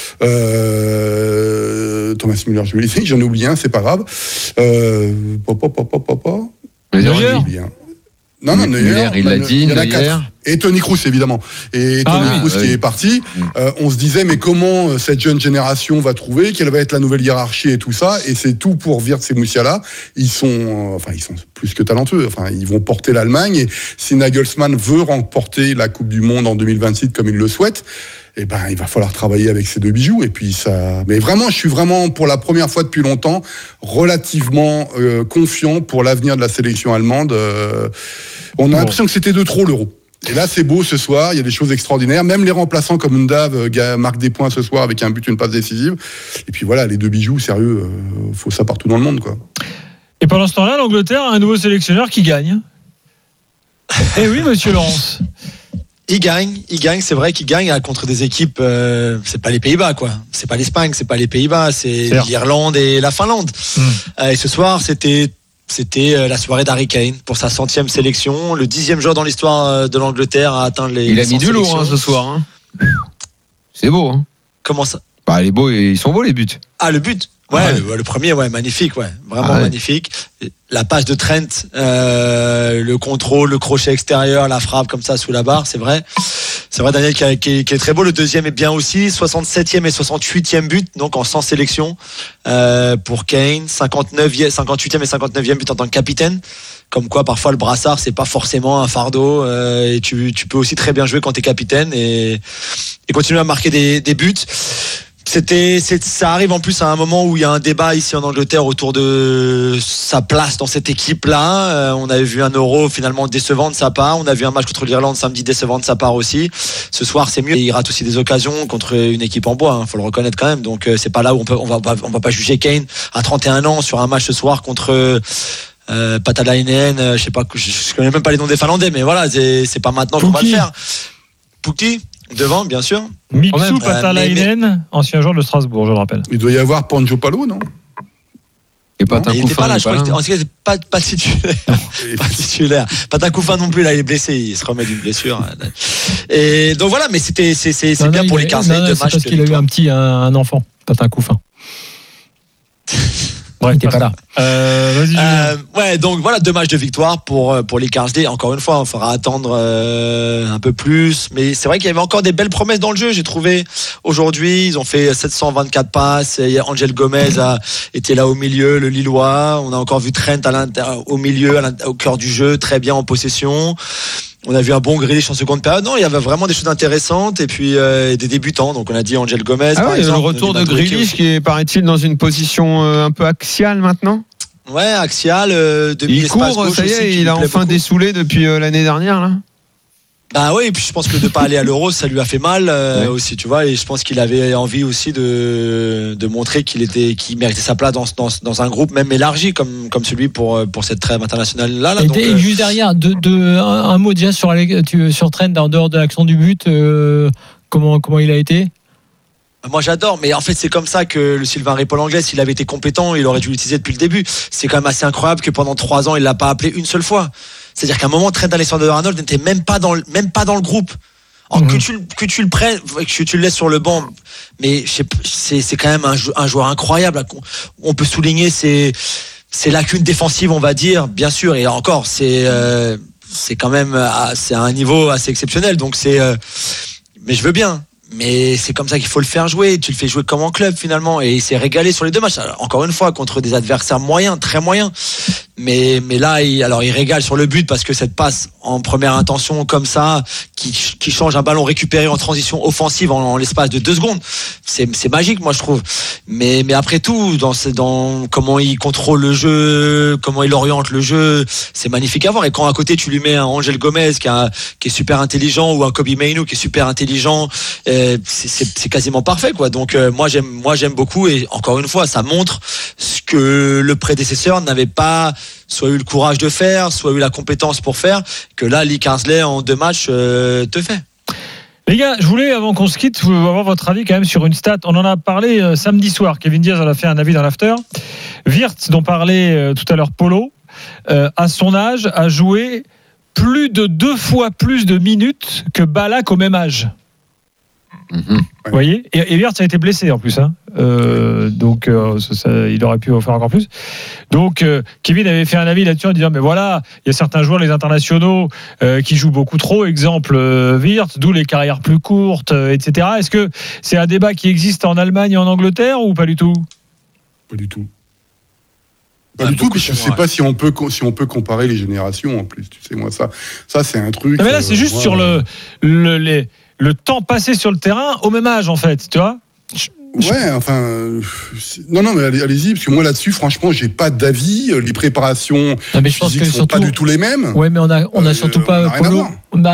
Thomas Müller, j'en ai oublié un, c'est pas grave. Neuer. Non, Neuer, il l'a dit, Neuer. Et Toni Kroos, évidemment. Et Toni Kroos qui est parti. On se disait, mais comment cette jeune génération va trouver, quelle va être la nouvelle hiérarchie et tout ça. Et c'est tout pour Wirtz et Musiala. Ils sont plus que talentueux. Ils vont porter l'Allemagne. Et si Nagelsmann veut remporter la Coupe du Monde en 2026 comme il le souhaite, il va falloir travailler avec ces deux bijoux. Et puis ça. Mais vraiment, je suis vraiment, pour la première fois depuis longtemps, relativement confiant pour l'avenir de la sélection allemande. On a l'impression que c'était de trop l'Euro. Et là, c'est beau ce soir, il y a des choses extraordinaires. Même les remplaçants comme Undav marquent des points ce soir avec un but, une passe décisive. Et puis voilà, les deux bijoux, sérieux, faut ça partout dans le monde, quoi. Et pendant ce temps-là, l'Angleterre a un nouveau sélectionneur qui gagne. Eh oui, monsieur Laurence. Il gagne, c'est vrai qu'il gagne contre des équipes, c'est pas les Pays-Bas, quoi. C'est pas l'Espagne, c'est pas les Pays-Bas, c'est l'Irlande et la Finlande. Et ce soir, c'était la soirée d'Harry Kane pour sa 100e sélection, le 10e joueur dans l'histoire de l'Angleterre à atteindre les. Il a mis du lourd ce soir. C'est beau. Comment ça? Les beaux, ils sont beaux les buts. Ah, le but. Le premier, magnifique, vraiment magnifique. La passe de Trent, le contrôle, le crochet extérieur, la frappe comme ça sous la barre, c'est vrai. C'est vrai, Daniel, qui est très beau. Le deuxième est bien aussi. 67e et 68e but, donc en 100 sélections pour Kane. 58e et 59e but en tant que capitaine. Comme quoi, parfois, le brassard, c'est pas forcément un fardeau. Et tu peux aussi très bien jouer quand t'es capitaine et continuer à marquer des buts. Ça arrive en plus à un moment où il y a un débat ici en Angleterre autour de sa place dans cette équipe-là. On avait vu un Euro finalement décevant de sa part. On a vu un match contre l'Irlande samedi décevant de sa part aussi. Ce soir, c'est mieux. Il rate aussi des occasions contre une équipe en bois. Faut le reconnaître quand même. Donc c'est pas là où on va pas juger Kane à 31 ans sur un match ce soir contre. Patalainen, je connais même pas les noms des Finlandais, mais voilà, c'est pas maintenant qu'on va le faire. Pukki devant, bien sûr. Mixu Patalainen, ancien joueur de Strasbourg, je le rappelle. Il doit y avoir Panjo Palo, non? Et Patin Couffin, il était pas là, je crois. En tout cas, pas titulaire. Pas titulaire. Patin Couffin non plus, là, il est blessé. Il se remet d'une blessure. Et donc voilà, mais c'est bien pour les 15 de match. C'est parce qu'il a eu un enfant, Patin Couffin. Ouais, il n'était pas là. Vas-y. Donc voilà, 2 matchs de victoire pour les Carlsday. Encore une fois, on fera attendre un peu plus. Mais c'est vrai qu'il y avait encore des belles promesses dans le jeu, j'ai trouvé. Aujourd'hui, ils ont fait 724 passes. Angel Gomez a été là au milieu, le Lillois. On a encore vu Trent au milieu, au cœur du jeu, très bien en possession. On a vu un bon Grealish en seconde période. Non, il y avait vraiment des choses intéressantes et puis des débutants. Donc on a dit Angel Gomez. Par exemple, le retour de Grealish qui est, paraît-il, dans une position un peu axiale maintenant. Ouais, axial. Il court, ça y est, il a enfin dessoulé depuis l'année dernière là. Bah oui, et puis je pense que de pas aller à l'Euro, ça lui a fait mal aussi, tu vois. Et je pense qu'il avait envie aussi de montrer qu'il méritait sa place dans un groupe même élargi comme celui pour cette trêve internationale là. Et juste derrière, un mot déjà sur Trent en dehors de l'action du but, comment il a été? Moi j'adore, mais en fait c'est comme ça que le Sylvain Ripoll anglais, s'il avait été compétent, il aurait dû l'utiliser depuis le début. C'est quand même assez incroyable que pendant 3 ans il l'a pas appelé une seule fois. C'est-à-dire qu'à un moment, Trent Alexander-Arnold n'était même pas dans le groupe. Alors que tu le prennes, que tu le laisses sur le banc, mais c'est quand même un joueur incroyable. On peut souligner ses lacunes défensives, on va dire, bien sûr. Et encore, c'est quand même c'est à un niveau assez exceptionnel. Donc mais je veux bien. Mais c'est comme ça qu'il faut le faire jouer. Tu le fais jouer comme en club finalement, et il s'est régalé sur les 2 matchs. Alors, encore une fois, contre des adversaires moyens, très moyens. Mais là, il régale sur le but parce que cette passe en première intention comme ça, qui change un ballon récupéré en transition offensive en l'espace de 2 secondes, c'est magique, moi je trouve. Mais après tout, dans comment il contrôle le jeu, comment il oriente le jeu, c'est magnifique à voir. Et quand à côté tu lui mets un Angel Gomez qui est super intelligent, ou un Kobe Mainoo qui est super intelligent, c'est quasiment parfait, quoi. Donc moi j'aime beaucoup, et encore une fois, ça montre ce que le prédécesseur n'avait pas soit eu le courage de faire, soit eu la compétence pour faire, que là Lee Carsley en 2 matchs te fait. Les gars, je voulais, avant qu'on se quitte, avoir votre avis quand même sur une stat. On en a parlé samedi soir. Kevin Diaz en a fait un avis dans l'after. Wirtz, dont parlait tout à l'heure Polo, à son âge, a joué plus de 2 fois plus de minutes que Ballack au même âge. Vous voyez, et Wirtz a été blessé en plus, hein. Donc il aurait pu en faire encore plus. Donc Kevin avait fait un avis là-dessus en disant mais voilà, il y a certains joueurs, les internationaux, qui jouent beaucoup trop, exemple Wirtz, d'où les carrières plus courtes, etc. Est-ce que c'est un débat qui existe en Allemagne et en Angleterre ou pas du tout? Pas du tout. Pas du tout, parce que je sais pas si on peut comparer les générations en plus. Tu sais, moi ça c'est un truc. Mais là c'est juste sur le temps passé sur le terrain au même âge, en fait, tu vois. Ouais, enfin, non, mais allez-y, parce que moi là-dessus, franchement, j'ai pas d'avis. Les préparations physiques sont surtout pas du tout les mêmes. Ouais, mais on a surtout pas Polo.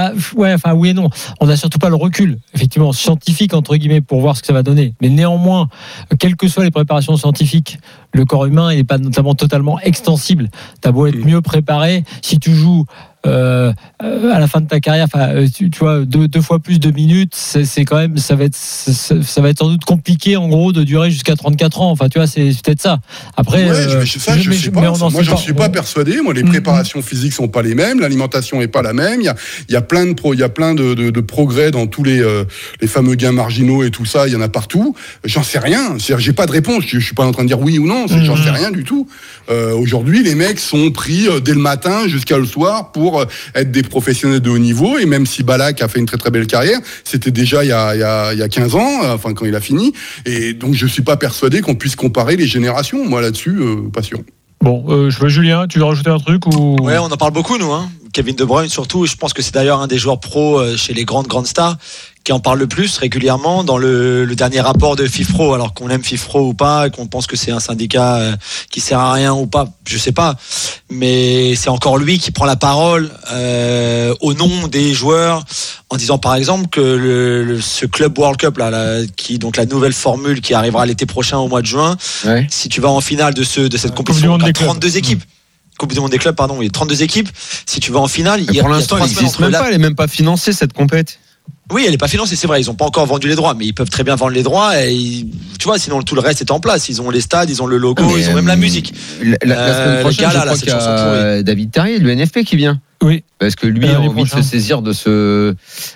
Oui et non. On a surtout pas le recul, effectivement, scientifique entre guillemets, pour voir ce que ça va donner. Mais néanmoins, quelles que soient les préparations scientifiques, le corps humain n'est pas notamment totalement extensible. T'as beau être mieux préparé, si tu joues à la fin de ta carrière, tu vois, 2 fois plus de minutes, c'est quand même, ça va être sans doute compliqué en gros de durer jusqu'à 34 ans. Enfin, tu vois, c'est peut-être ça. Après, je sais pas. Moi, j'en suis pas persuadé. Moi, les préparations physiques sont pas les mêmes, l'alimentation est pas la même. Il y a plein de progrès dans tous les fameux gains marginaux et tout ça. Il y en a partout. J'en sais rien. J'ai pas de réponse. Je suis pas en train de dire oui ou non. J'en sais rien du tout. Aujourd'hui, les mecs sont pris dès le matin jusqu'à le soir pour être des professionnels de haut niveau, et même si Ballack a fait une très très belle carrière, c'était déjà il y a 15 ans, enfin quand il a fini, et donc je suis pas persuadé qu'on puisse comparer les générations. Moi là-dessus, pas sûr. Bon, je veux Julien, tu veux rajouter un truc ou... Ouais, on en parle beaucoup nous, hein. Kevin De Bruyne surtout, je pense que c'est d'ailleurs un des joueurs pro chez les grandes stars qui en parle le plus régulièrement dans le dernier rapport de FIFPro, alors qu'on aime FIFPro ou pas, qu'on pense que c'est un syndicat qui sert à rien ou pas, je sais pas, mais c'est encore lui qui prend la parole au nom des joueurs, en disant par exemple que ce Club World Cup qui donc la nouvelle formule qui arrivera l'été prochain au mois de juin, si tu vas en finale de cette compétition, 32 équipes. Coupe du monde des clubs, pardon, il y a 32 équipes. Si tu vas en finale, pour l'instant, elle n'existe même pas, elle n'est même pas financée cette compète. Oui, elle n'est pas financée, c'est vrai, ils n'ont pas encore vendu les droits, mais ils peuvent très bien vendre les droits, et tu vois, sinon tout le reste est en place. Ils ont les stades, ils ont le logo, ils ont même la musique. La semaine prochaine, je crois qu'il y a David Terrier, le NFP, qui vient. Oui. Parce que lui a envie de se saisir de ce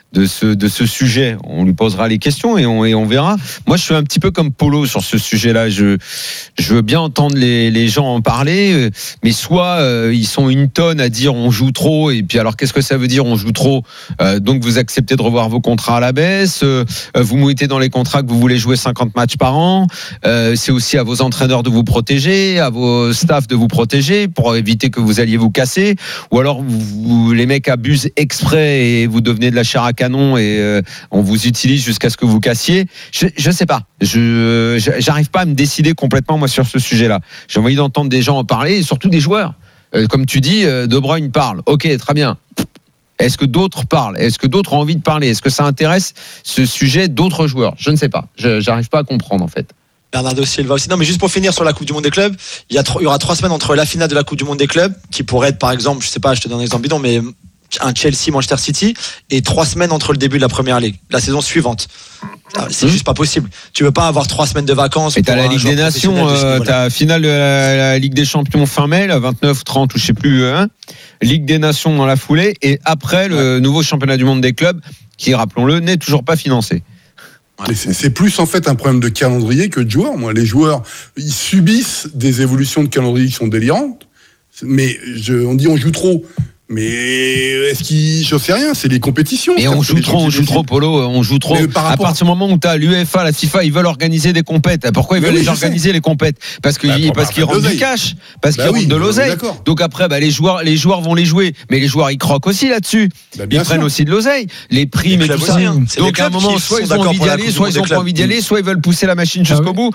sujet. On lui posera les questions et on verra. Moi, je suis un petit peu comme Polo sur ce sujet-là. Je veux bien entendre les gens en parler, mais soit ils sont une tonne à dire on joue trop, et puis alors qu'est-ce que ça veut dire on joue trop, donc vous acceptez de revoir vos contrats à la baisse, vous mettez dans les contrats que vous voulez jouer 50 matchs par an, c'est aussi à vos entraîneurs de vous protéger, à vos staffs de vous protéger pour éviter que vous alliez vous casser, ou alors les mecs abusent exprès et vous devenez de la chair à canon et on vous utilise jusqu'à ce que vous cassiez. Je sais pas. J'arrive pas à me décider complètement moi sur ce sujet-là. J'ai envie d'entendre des gens en parler, et surtout des joueurs. Comme tu dis, De Bruyne parle. Ok, très bien. Est-ce que d'autres parlent? Est-ce que d'autres ont envie de parler? Est-ce que ça intéresse ce sujet d'autres joueurs? Je ne sais pas. J'arrive pas à comprendre en fait. Bernardo Silva aussi. Non, mais juste pour finir sur la Coupe du Monde des clubs, il y aura 3 semaines entre la finale de la Coupe du Monde des clubs, qui pourrait être par exemple, je sais pas, je te donne un exemple bidon, mais un Chelsea, Manchester City, et 3 semaines entre le début de la Première Ligue, la saison suivante. C'est juste pas possible. Tu veux pas avoir 3 semaines de vacances. Et t'as la Ligue des Nations, t'as la finale de la Ligue des Champions fin mai, là, 29, 30 ou je sais plus, Ligue des Nations dans la foulée, et après le nouveau championnat du monde des clubs, qui, rappelons-le, n'est toujours pas financé. Mais c'est plus en fait un problème de calendrier que de joueurs. Moi, les joueurs, ils subissent des évolutions de calendrier qui sont délirantes. Mais on dit on joue trop. Mais est-ce qu'il, je sais rien, c'est les compétitions. Et on joue trop, Polo, on joue trop. À partir du moment où t'as l'UEFA, la FIFA, ils veulent organiser des compètes. Pourquoi ils veulent les organiser les compètes? Parce qu'ils rendent du cash, parce qu'ils rendent de l'oseille. Donc après, les joueurs vont les jouer, mais les joueurs ils croquent aussi là-dessus. Ils prennent aussi de l'oseille, les primes et tout ça. Donc à un moment, soit ils ont envie d'y aller, soit ils ont pas envie d'y aller, soit ils veulent pousser la machine jusqu'au bout.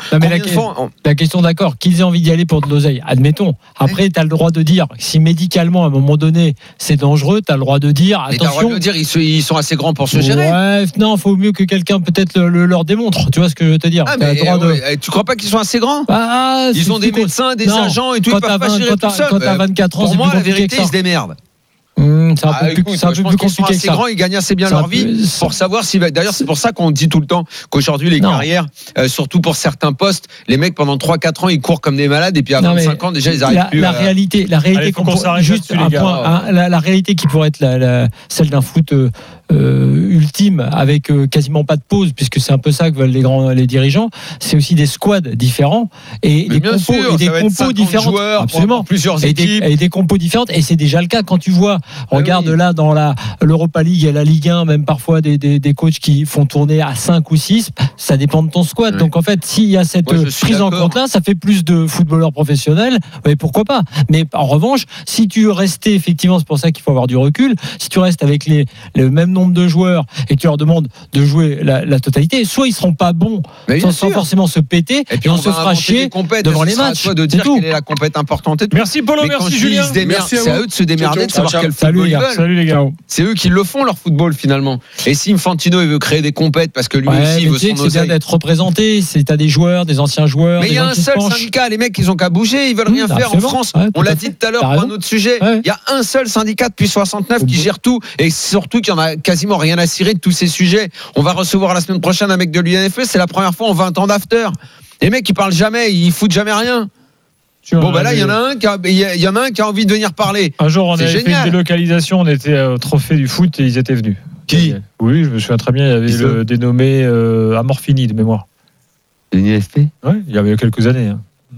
La question, d'accord, qu'ils aient envie d'y aller pour de l'oseille, admettons. Après, t'as le droit de dire si médicalement à un moment donné c'est dangereux, t'as le droit de dire attention. T'as le droit de dire ils sont assez grands pour se gérer. Ouais, non, faut mieux que quelqu'un peut-être leur démontre. Tu vois ce que je veux te dire. Tu crois pas qu'ils sont assez grands? Ils ont des médecins, des agents et tout. Ils peuvent pas gérer tout seul. Quand t'as 24 ans, pour moi, la vérité, ils se démerdent. C'est un peu plus compliqué que ça. Grands, ils gagnent assez bien leur vie pour savoir si. D'ailleurs, c'est pour ça qu'on dit tout le temps qu'aujourd'hui, les carrières, surtout pour certains postes, les mecs pendant 3-4 ans, ils courent comme des malades et puis à 25 ans, déjà, ils arrivent plus. La réalité, juste un point, la réalité qui pourrait être celle d'un foot ultime avec quasiment pas de pause, puisque c'est un peu ça que veulent les dirigeants, c'est aussi des squads différents et des compos différents, absolument, plusieurs équipes et des compos différentes, et c'est déjà le cas quand tu vois. Regarde là dans l'Europa League et la Ligue 1, même parfois des coachs qui font tourner à 5 ou 6, ça dépend de ton squad. Donc en fait, s'il y a cette prise en compte là, ça fait plus de footballeurs professionnels, mais pourquoi pas. Mais en revanche, si tu restais, effectivement, c'est pour ça qu'il faut avoir du recul, si tu restes avec le même nombre de joueurs et que tu leur demandes de jouer la totalité, soit ils seront pas bons sans forcément se péter, et on se fera chier devant les matchs. De dire quelle est la compète importante et tout. Merci Polo, merci Julien. C'est à eux de se démerder, de savoir quel football ils veulent. Salut les gars. C'est eux qui le font, leur football, finalement. Et si Infantino il veut créer des compètes parce que lui aussi il veut son oseille. C'est bien d'être représenté. T'as des joueurs, des anciens joueurs. Mais il y a un seul syndicat. Les mecs, ils ont qu'à bouger. Ils veulent rien faire en France. On l'a dit tout à l'heure pour un autre sujet. Il y a un seul syndicat depuis 69 qui gère tout. Et surtout qu'il n'y en a quasiment rien à cirer de tous ces sujets. On va recevoir la semaine prochaine un mec de l'UNFE. C'est la première fois en 20 ans d'after. Les mecs, ils parlent jamais. Ils foutent jamais rien. Bon, là, il y en a un qui a envie de venir parler. Un jour, on avait fait une délocalisation, on était au trophée du foot et ils étaient venus. Qui? Oui, je me souviens très bien, il y avait le dénommé Amorfini de mémoire. L'UNFP? Oui, il y avait quelques années.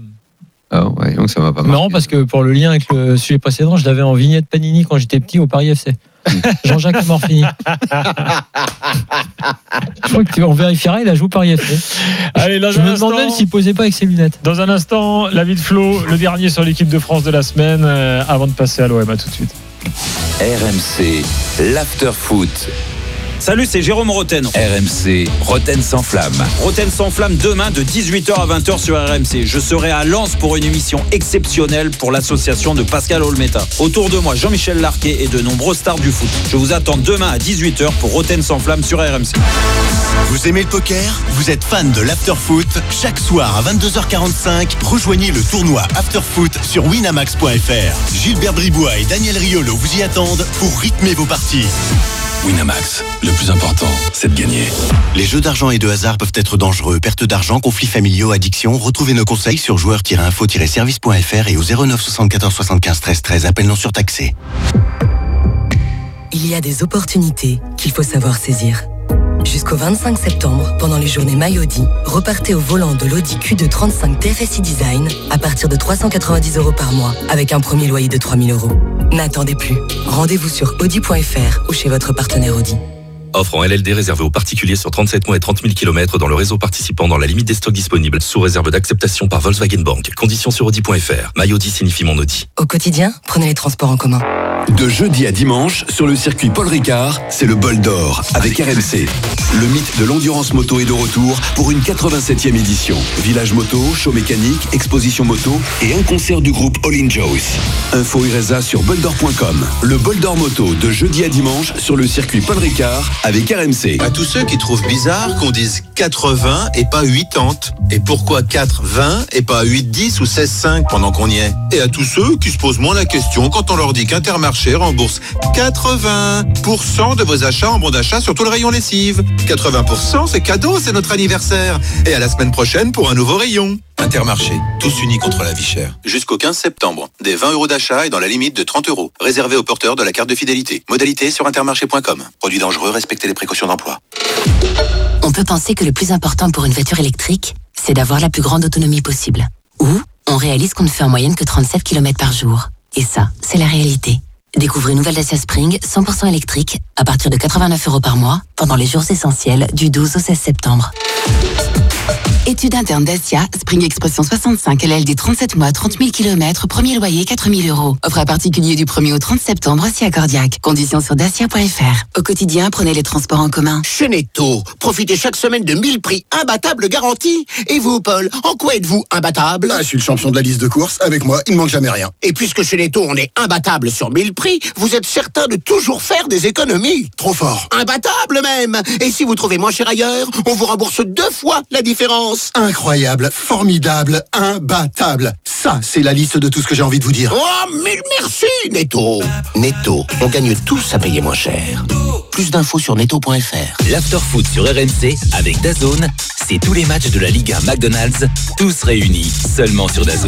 Ah ouais, donc ça m'a pas marqué. Marrant parce que pour le lien avec le sujet précédent, je l'avais en vignette Panini quand j'étais petit au Paris FC. Jean-Jacques Amorfini. Je crois qu'on vérifiera, il a joué au Paris FC. Allez, je me demande même s'il posait pas avec ses lunettes. Dans un instant, l'avis de Flo, le dernier sur l'équipe de France de la semaine, avant de passer à l'OM. À tout de suite. RMC, l'after-foot. Salut, c'est Jérôme Roten. RMC, Roten sans flamme. Roten sans flamme demain de 18h à 20h sur RMC. Je serai à Lens pour une émission exceptionnelle pour l'association de Pascal Olmeta. Autour de moi, Jean-Michel Larquet et de nombreuses stars du foot. Je vous attends demain à 18h pour Roten sans flamme sur RMC. Vous aimez le poker? Vous êtes fan de l'after-foot? Chaque soir à 22h45, rejoignez le tournoi After-Foot sur winamax.fr. Gilbert Bribois et Daniel Riolo vous y attendent pour rythmer vos parties. Winamax, le plus important, c'est de gagner. Les jeux d'argent et de hasard peuvent être dangereux. Perte d'argent, conflits familiaux, addiction. Retrouvez nos conseils sur joueurs-info-service.fr et au 09 74 75 13 13. Appel non surtaxé. Il y a des opportunités qu'il faut savoir saisir. Jusqu'au 25 septembre, pendant les journées MyAudi, repartez au volant de l'Audi Q2 35 TFSI Design à partir de 390 € par mois, avec un premier loyer de 3 000 €. N'attendez plus. Rendez-vous sur audi.fr ou chez votre partenaire Audi. Offre en LLD réservée aux particuliers sur 37 mois et 30 000 km dans le réseau participant dans la limite des stocks disponibles, sous réserve d'acceptation par Volkswagen Bank. Conditions sur audi.fr. MyAudi signifie mon Audi. Au quotidien, prenez les transports en commun. De jeudi à dimanche, sur le circuit Paul Ricard, c'est le bol d'or avec RMC. Le mythe de l'endurance moto est de retour pour une 87e édition. Village moto, show mécanique, exposition moto et un concert du groupe All In Joyce. Info Iresa sur boldor.com. Le bol d'or moto de jeudi à dimanche sur le circuit Paul Ricard avec RMC. À tous ceux qui trouvent bizarre qu'on dise 80 et pas 80. Et pourquoi 4,20 et pas 8,10 ou 16,5 pendant qu'on y est. Et à tous ceux qui se posent moins la question quand on leur dit qu'Intermarché rembourse 80% de vos achats en bon d'achat sur tout le rayon lessive. 80%, c'est cadeau, c'est notre anniversaire. Et à la semaine prochaine pour un nouveau rayon. Intermarché, tous unis contre la vie chère. Jusqu'au 15 septembre, des 20 € d'achat et dans la limite de 30 €. Réservé aux porteurs de la carte de fidélité. Modalité sur intermarché.com. Produit dangereux, respectez les précautions d'emploi. On peut penser que le plus important pour une voiture électrique, c'est d'avoir la plus grande autonomie possible. Ou on réalise qu'on ne fait en moyenne que 37 km par jour. Et ça, c'est la réalité. Découvrez une nouvelle Dacia Spring 100% électrique à partir de 89 € par mois pendant les jours essentiels du 12 au 16 septembre. Étude interne Dacia, Spring Expression 65, LLD 37 mois, 30 000 km, premier loyer 4 000 €. Offre à particulier du 1er au 30 septembre, si accordiaque. Conditions sur dacia.fr. Au quotidien, prenez les transports en commun. Chez Netto, profitez chaque semaine de 1000 prix imbattables garantis. Et vous, Paul, en quoi êtes-vous imbattable? Je suis le champion de la liste de courses. Avec moi, il ne manque jamais rien. Et puisque chez Netto, on est imbattable sur 1000 prix, vous êtes certain de toujours faire des économies. Trop fort. Imbattable même. Et si vous trouvez moins cher ailleurs, on vous rembourse 2 fois la différence. Incroyable, formidable, imbattable. Ça, c'est la liste de tout ce que j'ai envie de vous dire. Oh, mille merci, Netto. Netto, on gagne tous à payer moins cher. Plus d'infos sur netto.fr. L'afterfoot sur RMC avec DAZN, c'est tous les matchs de la Ligue 1 McDonald's, tous réunis seulement sur DAZN.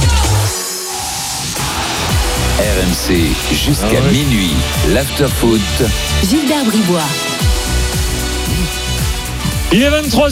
RMC jusqu'à minuit, l'afterfoot. Gilbert Bribois. Il est